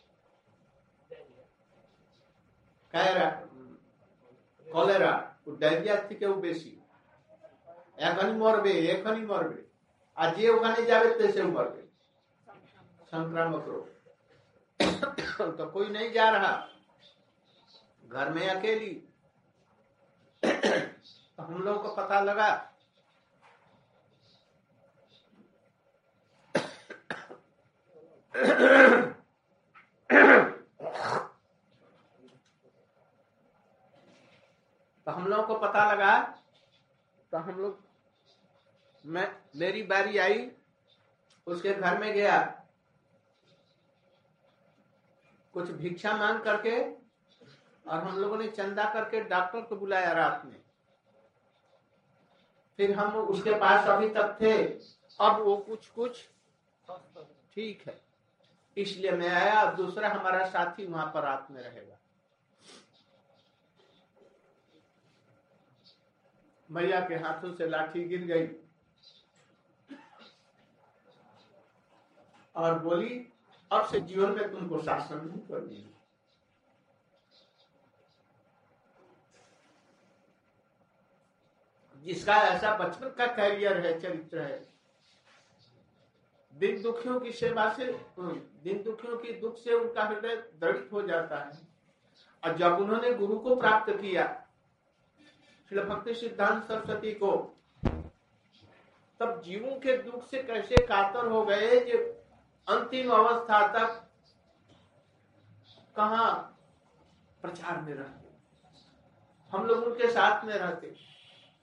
कैरा कॉलेरा, डायरिया থেকে বেশি, এখনই মরবে, এখনই মরবে, আর যে ওখানে যাবে তেসেও মরবে, संक्रामक रोग। तो कोई नहीं जा रहा, घर में अकेली। तो हम लोगों को पता लगा, तो हम लोगों को पता लगा, तो हम लोग, मैं, मेरी बारी आई, उसके घर में गया, कुछ भिक्षा मांग करके, और हम लोगों ने चंदा करके डॉक्टर को बुलाया रात में। फिर हम उसके पास अभी तक थे, अब वो कुछ कुछ ठीक है, इसलिए मैं आया। दूसरा हमारा साथी वहां पर रात में रहेगा। मैया के हाथों से लाठी गिर गई और बोली, अब से जीवन में तुमको शासन नहीं करनी। जिसका ऐसा बचपन का कैरियर है, चरित्र है, दिन दुखियों की सेवा से, दिन दुखियों की दुख से उनका हृदय दृढ़ हो जाता है। और जब उन्होंने गुरु को प्राप्त किया, श्री भक्ति सिद्धांत सरस्वती को, तब जीवों के दुख से कैसे कातर हो गए, जो अंतिम अवस्था तक कहाँ प्रचार में रहते, हम लोग उनके साथ में रहते।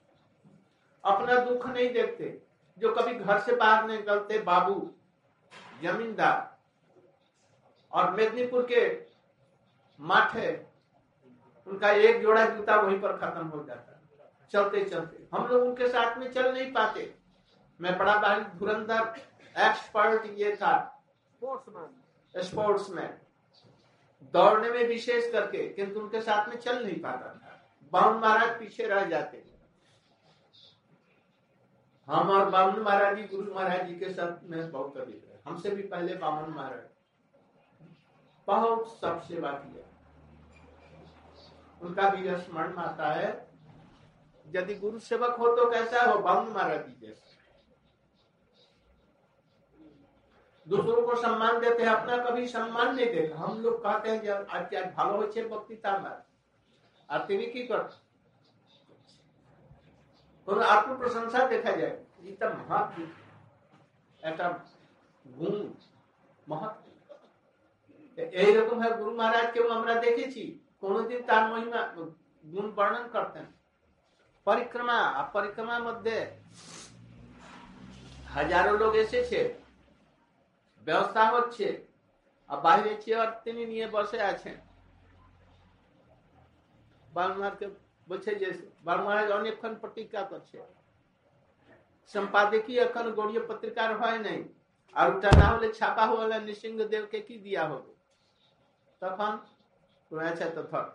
अपना दुख नहीं देखते। जो कभी घर से बाहर निकलते बाबू जमींदार और मेदिनीपुर के माठे, उनका एक जोड़ा जूता वहीं पर खत्म हो जाता चलते चलते। हम लोग उनके साथ में चल नहीं पाते। मैं बड़ा भाई धुरंधर एक्सपर्ट ये था, स्पोर्ट्समैन स्पोर्ट्समैन, दौड़ने में विशेष करके, किंतु उनके साथ में चल नहीं पाता था। बामन महाराज पीछे रह जाते। हम और बामन महाराज जी गुरु महाराज जी के साथ में बहुत कभी रहे। हमसे भी पहले बामन महाराज बहुत सब सेवा किया। उनका भी यह स्मरण आता है, यदि गुरु सेवक हो तो कैसा हो, बामन महाराज जी जैसे। दूसरों को सम्मान देते हैं, अपना कभी सम्मान नहीं देते। हम लोग कहते हैं जब आज आज भालो होच्छे बक्तृता में और तिनी की कर तो आत्म प्रशंसा देखा जाए, इतना महत्व একটা গুণ महत्व এইরকম है। गुरु महाराज কেউ আমরা দেখেছি কোনদিন তার মহিমা গুণ বর্ণন করতেন। পরিক্রমা পরিক্রমার মধ্যে হাজারো লোক এসেছে, ব্যবস্থা হচ্ছে, আর বাইরে চেয়ার তিনি নিয়ে বসে আছেন। বাংলাকে বলছে যে বাংলায় অনেকক্ষণ প্রতীক্ষা করছে, সম্পাদকীয় এখন গড়িয়ে পত্রিকার হয় নাই, আর ওটা না হলে ছাপা হলে নৃসিংহদেবকে কি দিয়া হবে। তখন আচ্ছা তো ধর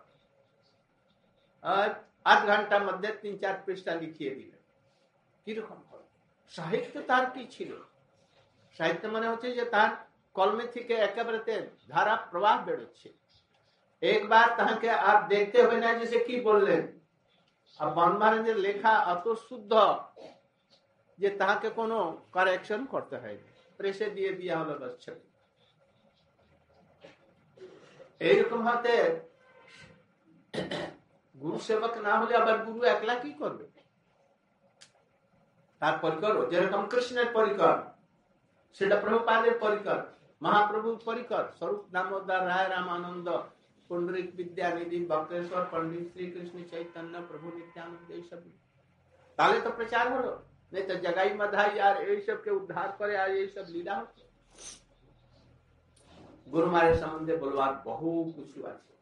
আধ ঘন্টার মধ্যে তিন চার পৃষ্ঠা লিখিয়ে দিলেন। কিরকম হয় সাহিত্য তার কি ছিল? সাহিত্য মানে হচ্ছে যে তার কলমে থেকে একেবারে ধারা প্রবাহ বেরোচ্ছে। একবার তাকে আর দেখতে হবে না যে সে কি বললেন। আর বামন মহারাজের লেখা অত শুদ্ধ যে তাকে কোনো কারেকশন করতে হয়নি, প্রেসে দিয়ে দিয়া হলো বাস ছবি। এইরকম হতে গুরু সেবক না হলে আবার গুরু একলা কি করবে? তার পরিকর যেরকম কৃষ্ণের পরিকর, সেটা প্রভুপাদের পরিকর, মহাপ্রভুর পরিকর, স্বরূপ দামোদর রায় রামানন্দ পুণ্ডরিক বিদ্যানিধি বক্রেশ্বর पंडित श्री कृष्ण चैतन्य प्रभु नित्यानंद এইসব। তাহলে তো প্রচার হলো, नहीं तो जगाई मधाई यार এই सब के उद्धार करे আর এই सब লীলা হচ্ছে। गुरु महाराज সম্বন্ধে বলবার বহু কিছু আছে।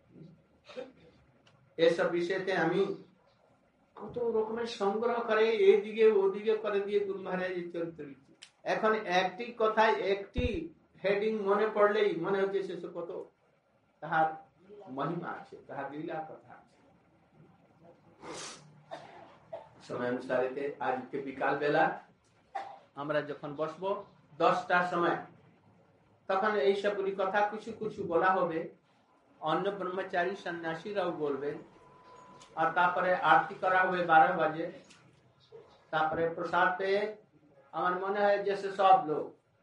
এসব বিষয়তে আমি কত রকমের সংগ্রহ করে এইদিকে ওদিকে করে দিয়ে গুরু মহারাজের চরিত্র লিখছি। এখন একটি কথায় একটি হেডিং মনে পড়লেই মনে হচ্ছে সে কত তাহার মহিমা আছে, তাহার লীলা কথা আছে। সময় অনুসারে আজকে বিকাল বেলা আমরা যখন বসবো দশটার সময়, তখন এই সবগুলি কথা কিছু কিছু বলা হবে। অন্য ব্রহ্মচারী সন্ন্যাসীরাও বলবেন। আর তারপরে আরতি করা হবে বারো বাজে। তারপরে প্রসাদ পেয়ে আমার মনে হয় যে সব লোক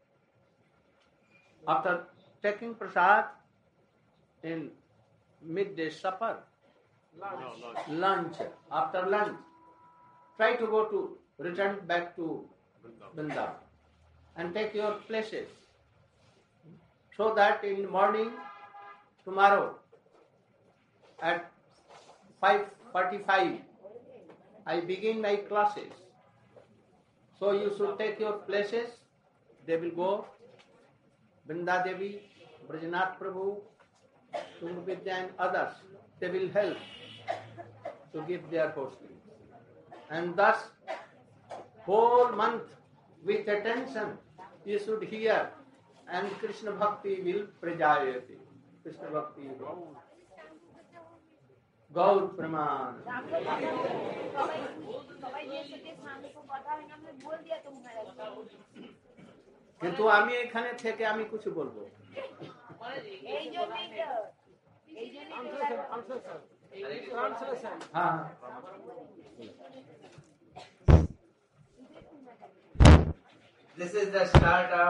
after taking prasad in midday supper, lunch, lunch. After lunch, try to go to return back to Vrindavan and take your places, so that in the morning tomorrow at five forty-five I begin my classes. So you should take your places. They will go. Vrinda Devi, Brajanath Prabhu, Tung Vidya and others, they will help to give their hosting. And thus, whole month with attention you should hear, and Krishna Bhakti will prajayate. Krishna Bhakti will. Gaur Praman. কিন্তু আমি এখানে থেকে আমি কিছু বলবো। This is the start of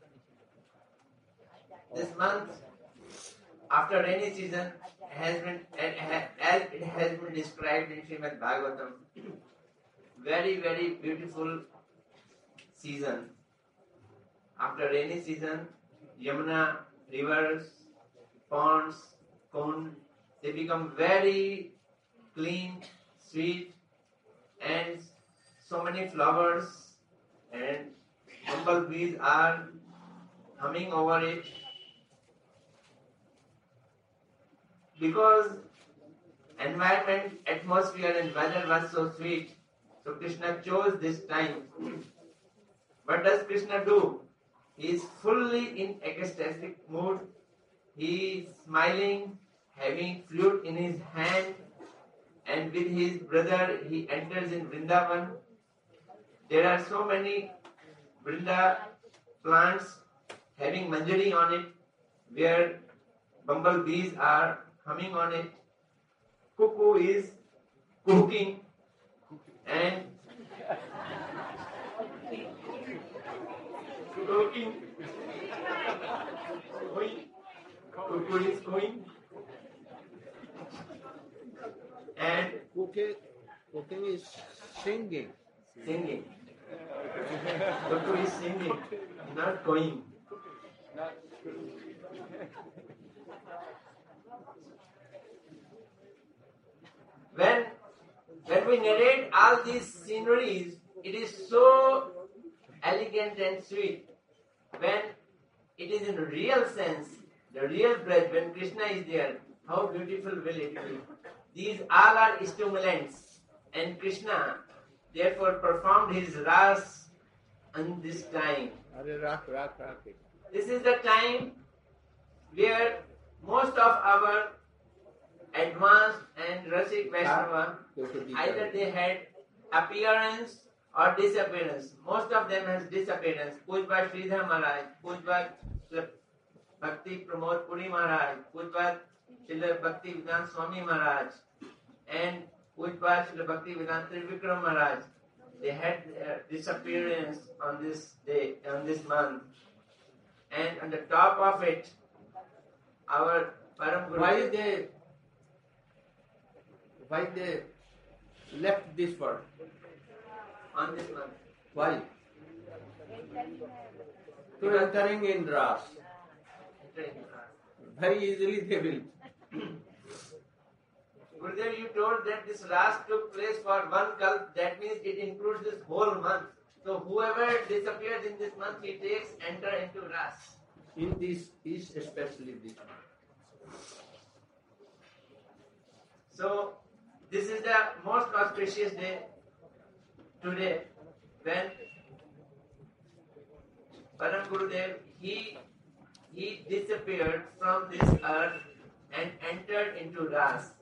this month after rainy season has been, as it has been described in Srimad Bhagavatam, very very beautiful season. After rainy season, Yamuna, rivers, ponds, kund, they become very clean, sweet, and so many flowers and bumblebees are humming over it. Because environment, atmosphere and weather was so sweet, so Krishna chose this time. What does Krishna do? He is fully in ecstatic mood. He is smiling, having flute in his hand, and with his brother he enters in Vrindavan. There are so many Vrinda plants having manjari on it, where bumblebees are humming on it. Cuckoo is cooking, and cooking. Cuckoo is going, and Cooking, cooking is singing. singing. Cuckoo is singing, not going. When, when we narrate all these sceneries, it is so elegant and sweet. When it is in real sense, the real breath, when Krishna is there, how beautiful will it be? These all are stimulants, and Krishna therefore performed his ras on this time. Are rak, rak, rak. This is the time where most of our advanced and Rasik Vaishnava, either they had appearance or disappearance. Most of them has disappearance. Pujpa Sridhar Maharaj, Pujpa Bhakti Pramod Puri Maharaj, Pujpa Srila Bhakti Vedanta Swami Maharaj, and Pujpa Srila Bhakti Vedanta Trivikram Maharaj. They had their disappearance on this day, on this month. And on the top of it, our Param Guru. Why they, why they left this world? On this month. Why? To entering in Ras. Very easily they will. Gurudev, you told that this Ras took place for one kalp. That means it includes this whole month. So whoever disappears in this month, he takes enter into Ras. In this is especially this one. So this is the most auspicious day today, when Param Gurudev, he he disappeared from this earth and entered into Ras.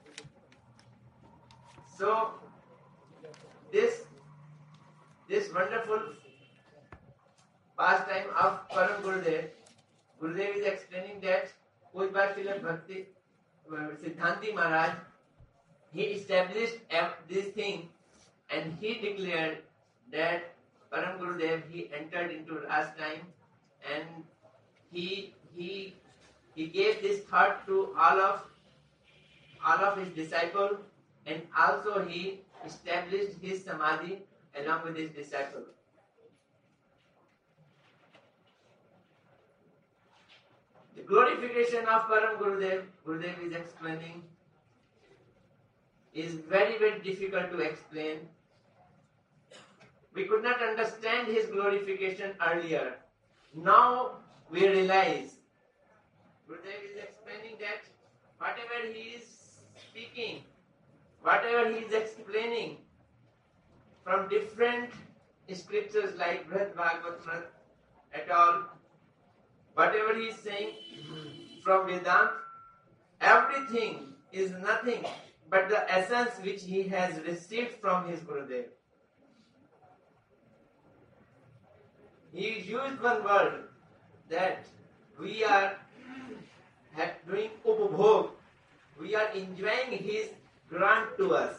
So this this wonderful pastime of Param Gurudev, Gurudev is explaining that Pujpa Srila Bhakti Siddhanti Maharaj, he established this thing, and he declared that Param Gurudev, he entered into Ras time, and he he he gave this thought to all of all of his disciples, and also he established his samadhi along with his disciples. The glorification of Param Gurudev, Gurudev is explaining, is very very difficult to explain. We could not understand his glorification earlier. Now we realize. Gurudev is explaining that whatever he is speaking, whatever he is explaining from different scriptures like Brihad Bhagavatam et al., whatever he is saying from Vedanta, everything is nothing but the essence which he has received from his Gurudev. He used one word that we are doing upabhog, we are enjoying his grant to us.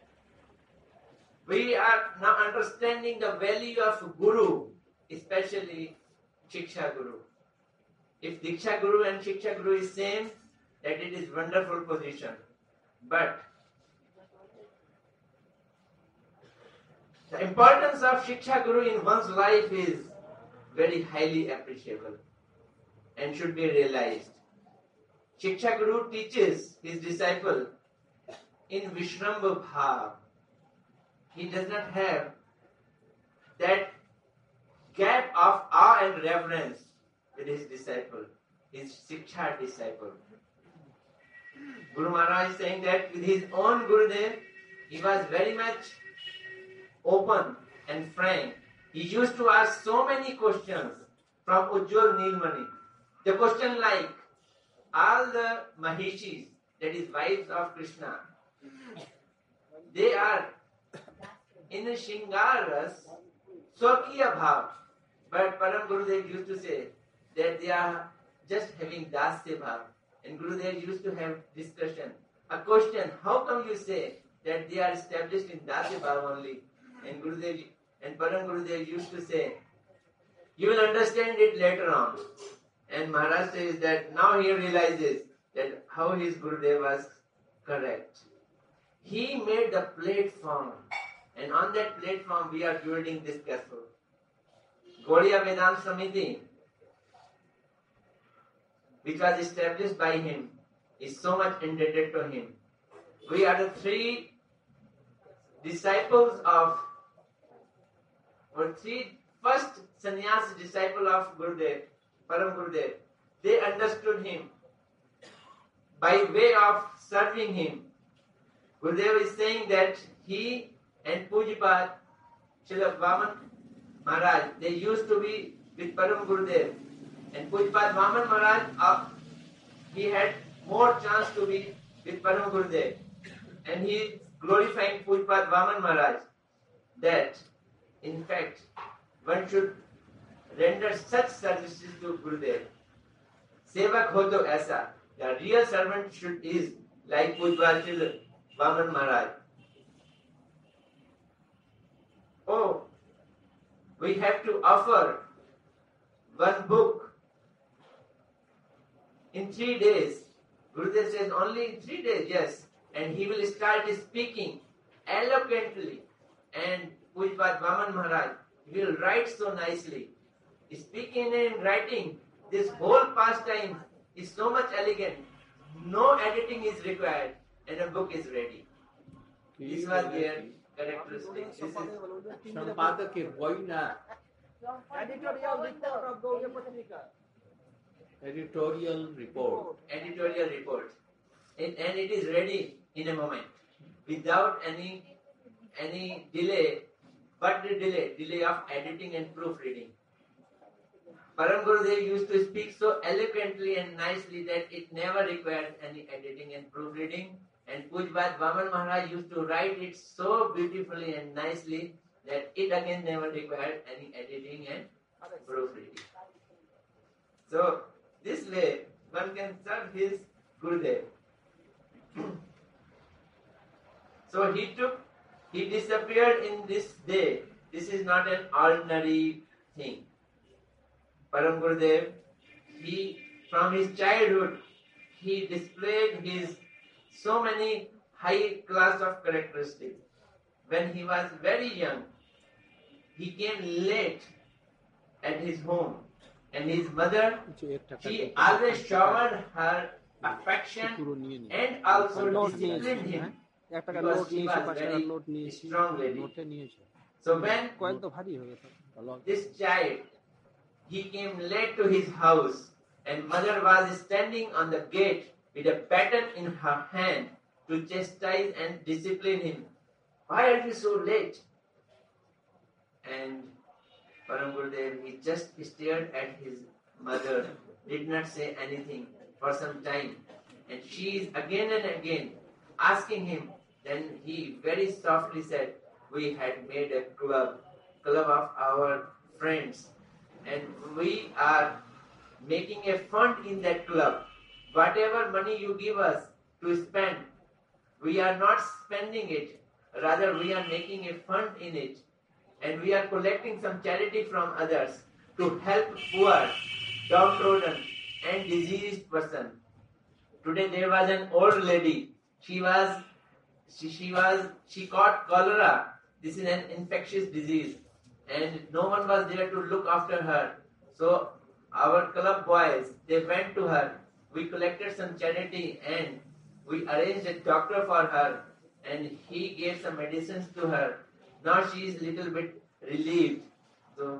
We are now understanding the value of Guru, especially Shiksha Guru. If Diksha Guru and Shiksha Guru is same, that it is wonderful position. But the importance of Shiksha Guru in one's life is very highly appreciable and should be realized. Shiksha Guru teaches his disciple in Vishrambha Bhav. He does not have that gap of awe and reverence with his disciple, his Shiksha disciple. Guru Maharaj is saying that with his own Gurudev, he was very much open and frank. He used to ask so many questions from Ujjwal Nilmani. The question like, all the Mahishis, that is wives of Krishna, they are in a Shingaras, Swakiya Bhav. But Param Gurudev used to say that they are just having Dasya Bhav. And Gurudev used to have discussion. A question, how come you say that they are established in Dasya Bhav only? And Gurudev and Param Gurudev used to say, you will understand it later on. And Maharaj says that now he realizes that how his Gurudev was correct. He made the platform, and on that platform we are building this castle. Gaudiya Vedanta Samiti, which was established by him, is so much indebted to him. We are the three disciples of, or three first sannyas disciple of Gurudev, Param Gurudev. They understood him by way of serving him. Gurudev is saying that he and Pujapad, Srila Vaman Maharaj, they used to be with Param Gurudev. And Pujapad Vaman Maharaj, uh, he had more chance to be with Param Gurudev. And he is glorifying Pujapad Vaman Maharaj that, in fact, one should render such services to Gurudev. Sevak ho to aisa. The real servant should is like Pujapad Vaman Maharaj. Oh, we have to offer one book in three days. Gurudev says only in three days, yes. And he will start speaking eloquently. And Pujapad Vaman Maharaj will write so nicely. Speaking and writing, this whole pastime is so much elegant. No editing is required and a book is ready. This was their characteristic. This is Sampadake Boina. Editorial report of Gaudiya Patrika. Editorial report. Editorial report. It, and it is ready in a moment. Without any any delay. But the delay, delay of editing and proofreading. Param Gurudev used to speak so eloquently and nicely that it never required any editing and proofreading. And Pujapad Vaman Maharaj used to write it so beautifully and nicely that it again never required any editing and proofreading. So, this way, one can serve his Gurudev. So, he took, he disappeared in this day. This is not an ordinary thing. Param Gurudev, he, from his childhood, he displayed his so many high class of characteristics. When he was very young, he came late at his home, and his mother, she always showered her affection and also disciplined him because she was very strong lady. So when this child, he came late to his house, and mother was standing on the gate with a baton in her hand to chastise and discipline him. Why are you so late? And Param Gurudev, he just stared at his mother, did not say anything for some time. And she is again and again asking him. Then he very softly said, we had made a club, club of our friends. And we are making a fund in that club. Whatever money you give us to spend, we are not spending it. Rather, we are making a fund in it. And we are collecting some charity from others to help poor, downtrodden and diseased person. Today there was an old lady. She was, she, she was, she caught cholera. This is an infectious disease. And no one was there to look after her. So our club boys, they went to her. We collected some charity and we arranged a doctor for her. And he gave some medicines to her. Now she is little bit relieved.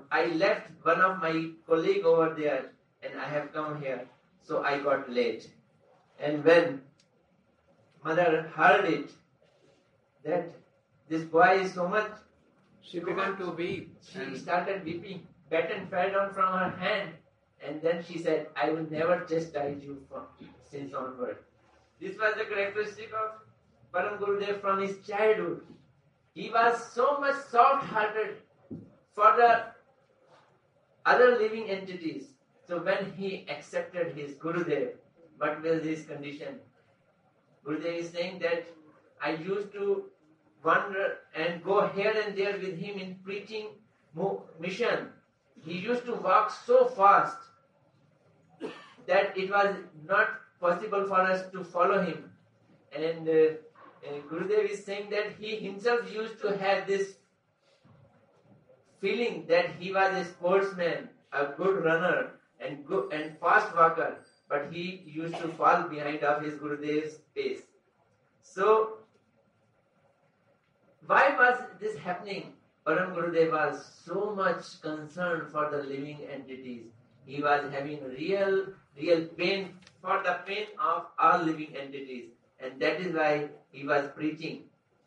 I left one of my colleague over there and I have come here, so I got late. And when mother heard it, that this boy is so much, She began to weep. she And started weeping. Baton fell down from her hand, and then she said, I will never chastise you from since onward. This was the characteristic of Param Gurudev from his childhood. He was so much soft-hearted for the other living entities. So when he accepted his Gurudev, what was his condition? Gurudev is saying that I used to wander and go here and there with him in preaching mission. He used to walk so fast that it was not possible for us to follow him. And uh, uh, Gurudev is saying that he himself used to have this feeling that he was a sportsman, a good runner and good and fast walker, but he used to fall behind of his Gurudev's pace. So, why was this happening? Param Gurudev was so much concerned for the living entities. He was having real, real pain for the pain of all living entities, and that is why he was preaching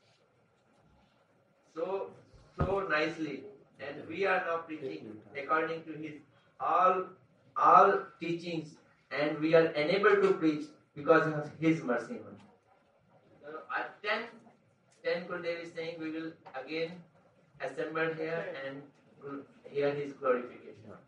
so, so nicely. And we are now preaching according to his all, all teachings, and we are unable to preach because of his mercy. So at ten, ten Gurudev is saying we will again assemble here and hear his glorification.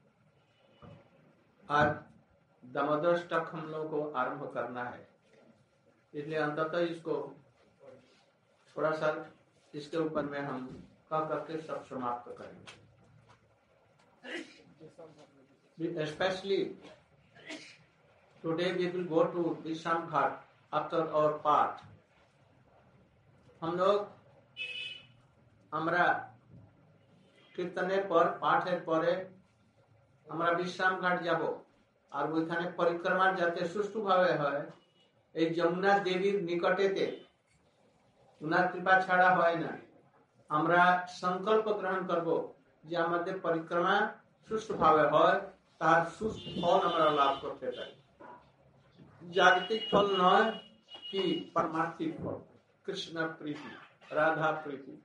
आज Damodar stuck हम लोगों को आरंभ करना है, इसलिए अंततः इसको थोड़ा सा इसके ऊपर में हम कह करके सब समाप्त करेंगे. Especially today we will go to Vishram Ghat after our part. हम लोग हमारा कीर्तने पर पाठेर परे আমরা বিশ্রাম ঘাট যাব আর ওইখানে পরিক্রমা যাতে সুষ্ঠুভাবে হয় এই যমুনা দেবীর নিকটেতে উনার কৃপা ছাড়া হয় না. আমরা সংকল্প গ্রহণ করব যে আমাদের পরিক্রমা সুষ্ঠুভাবে হয়, তার সুষ্ঠু ফল আমরা লাভ করতে পারি. জাগতিক ফল নয় কি পারমার্থিক ফল, কৃষ্ণ প্রীতি, রাধা প্রীতি.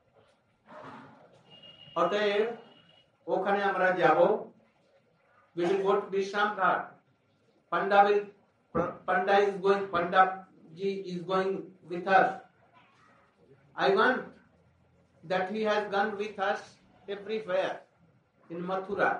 অতএব ওখানে আমরা যাব. We will go to Vishram Ghat. Panda will, Panda is going, Panda ji is going with us. I want that he has gone with us everywhere in Mathura.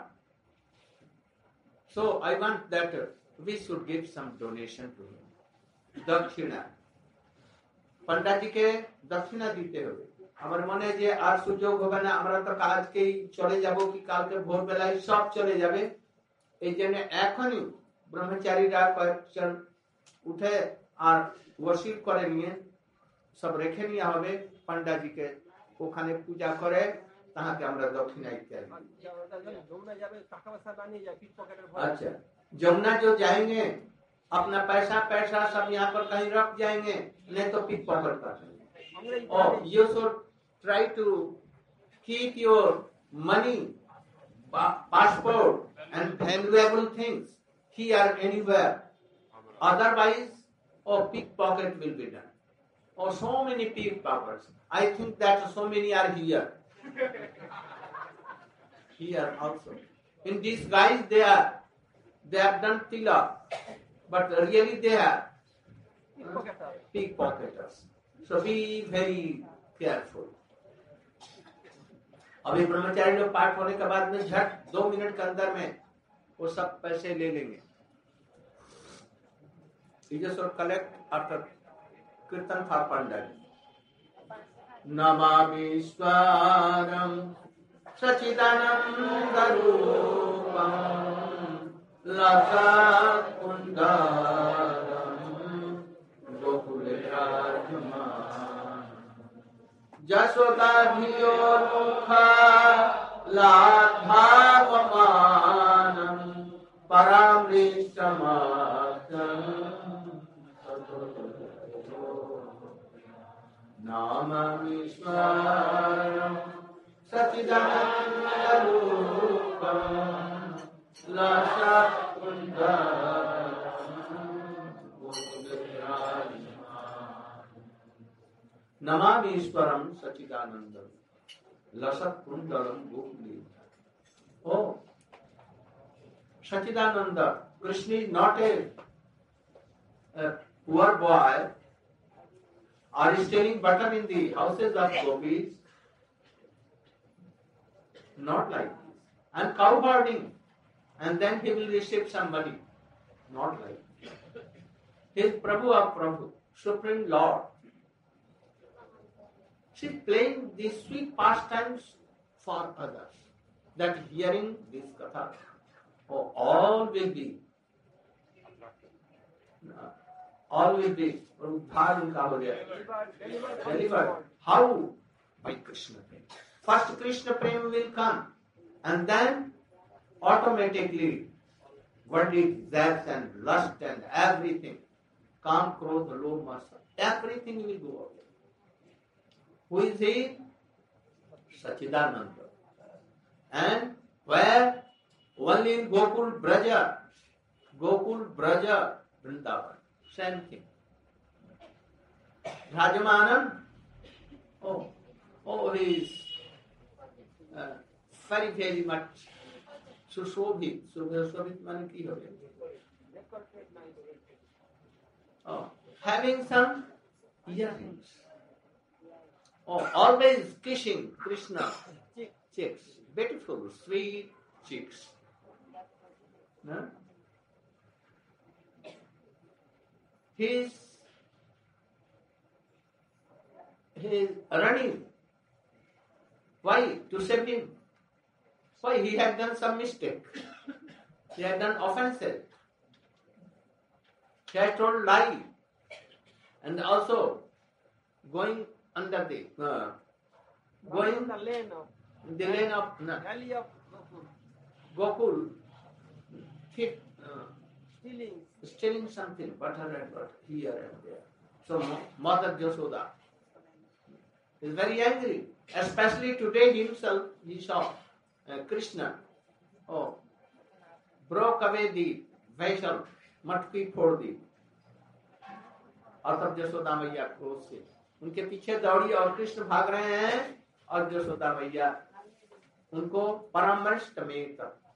So I want that we should give some donation to him. Dakshina. Panda ji ke dakshina dite hobe. আমার মনে যে আর সুযোগ হবে না, আমরা তো আজকেই চলে যাব কি কালকে ভোরবেলায় সব চলে যাবে. এই জন্য এখনই ব্রহ্মচারীরা কয়েকজন উঠে আর ওসিল করে নিয়ে সব রেখে নিয়ে হবে পান্ডাজিকে, ওখানে পূজা করে তাহাকে আমরা দক্ষিণা ইত্যাদি. अच्छा, जमुना जो जाएंगे अपना पैसा पैसा सब यहाँ पर कहीं रख जाएंगे, नहीं तो पिक पॉकेट कर देंगे. Oh, you should try to keep your money, passport and valuable things here anywhere. Otherwise, oh, pickpocket will be done. Oh, so many pickpockets. I think that so many are here. Here also. In disguise they are. They have done tilak. But really they are pickpocketers. So be very careful. अभी ब्रह्मचारी लोग पाठ होने के बाद में झट दो minute के अंदर में वो सब पैसे ले लेंगे. You just collect after kirtan for Pandit. Namamishwaram Sachidanandarupam Lasat Kundaram Gokulayarjuman Jasoda Dhiyo Mukha Ladhavamanam Paramrishtamakam Namamishwaram Sachidanandaru Rameshwaram Sachidanandam Lasat Kundalam Gokuli. Oh, Sachidananda, Krishna is not a, a poor boy or is selling butter in the houses of gopis. Not like this. And cow herding, and then he will receive some money. Not like this. He is Prabhu of Prabhu, Supreme Lord. She is playing these sweet pastimes for others. That hearing this katha, oh, all will be, all will be delivered. How? By Krishna Prem. First Krishna Prem will come, and then automatically worldly desires and lust and everything, Kam, Krodha, Lobh, Masa, everything will go away. Who is he? Sachidananda. And where? Only in Gokul Braja. Gokul Braja Vrindavan. Same thing. Rajamanam, oh, oh, he is uh, very, very much Sushobhit. Sushobhit means ki hobe? Oh, having some earrings. Oh, always kissing Krishna chicks. Beautiful, sweet chicks. No? He is, he is running. Why? To save him. Why? He had done some mistake. He had done offenses. He had told lie. And also going under the uh, going in the lane of in the lane of no, alley of Gokul, fit, uh, stealing. stealing something, butter and butter here and there. So Mother Yashoda is very angry. Especially today himself, he saw uh, Krishna. Oh, broke away the vessel, matki फोड़ दी. और तब यशोदा मैया क्रोध से उनके पीछे दौड़ी और कृष्ण भाग रहे हैं और यशोदा मैया उनको परामर्श में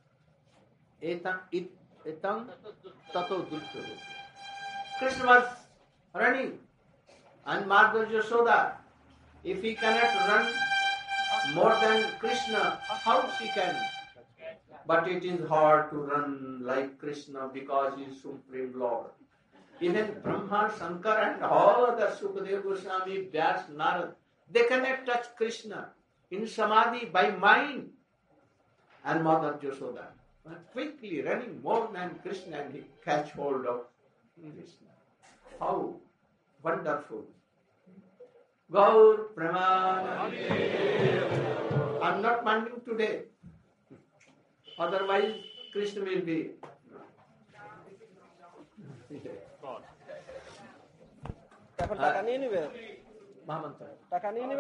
एतम ततो दुष्ट. Krishna was running and Mother Yashoda, if he cannot run more than Krishna, how she can? But it is hard to run like Krishna because he is Supreme Lord. Even Brahma, Shankar and all other Sukadeva Goswami, Vyas, Narad, they cannot touch Krishna in Samadhi by mind. And Mother Yashoda quickly running more than Krishna and he catch hold of Krishna. How wonderful. Gaur Premanande. I'm not minding today. Otherwise, Krishna will be. এখন টাকা নিয়ে নিবে Mahamanta. টাকা নিয়ে নিবে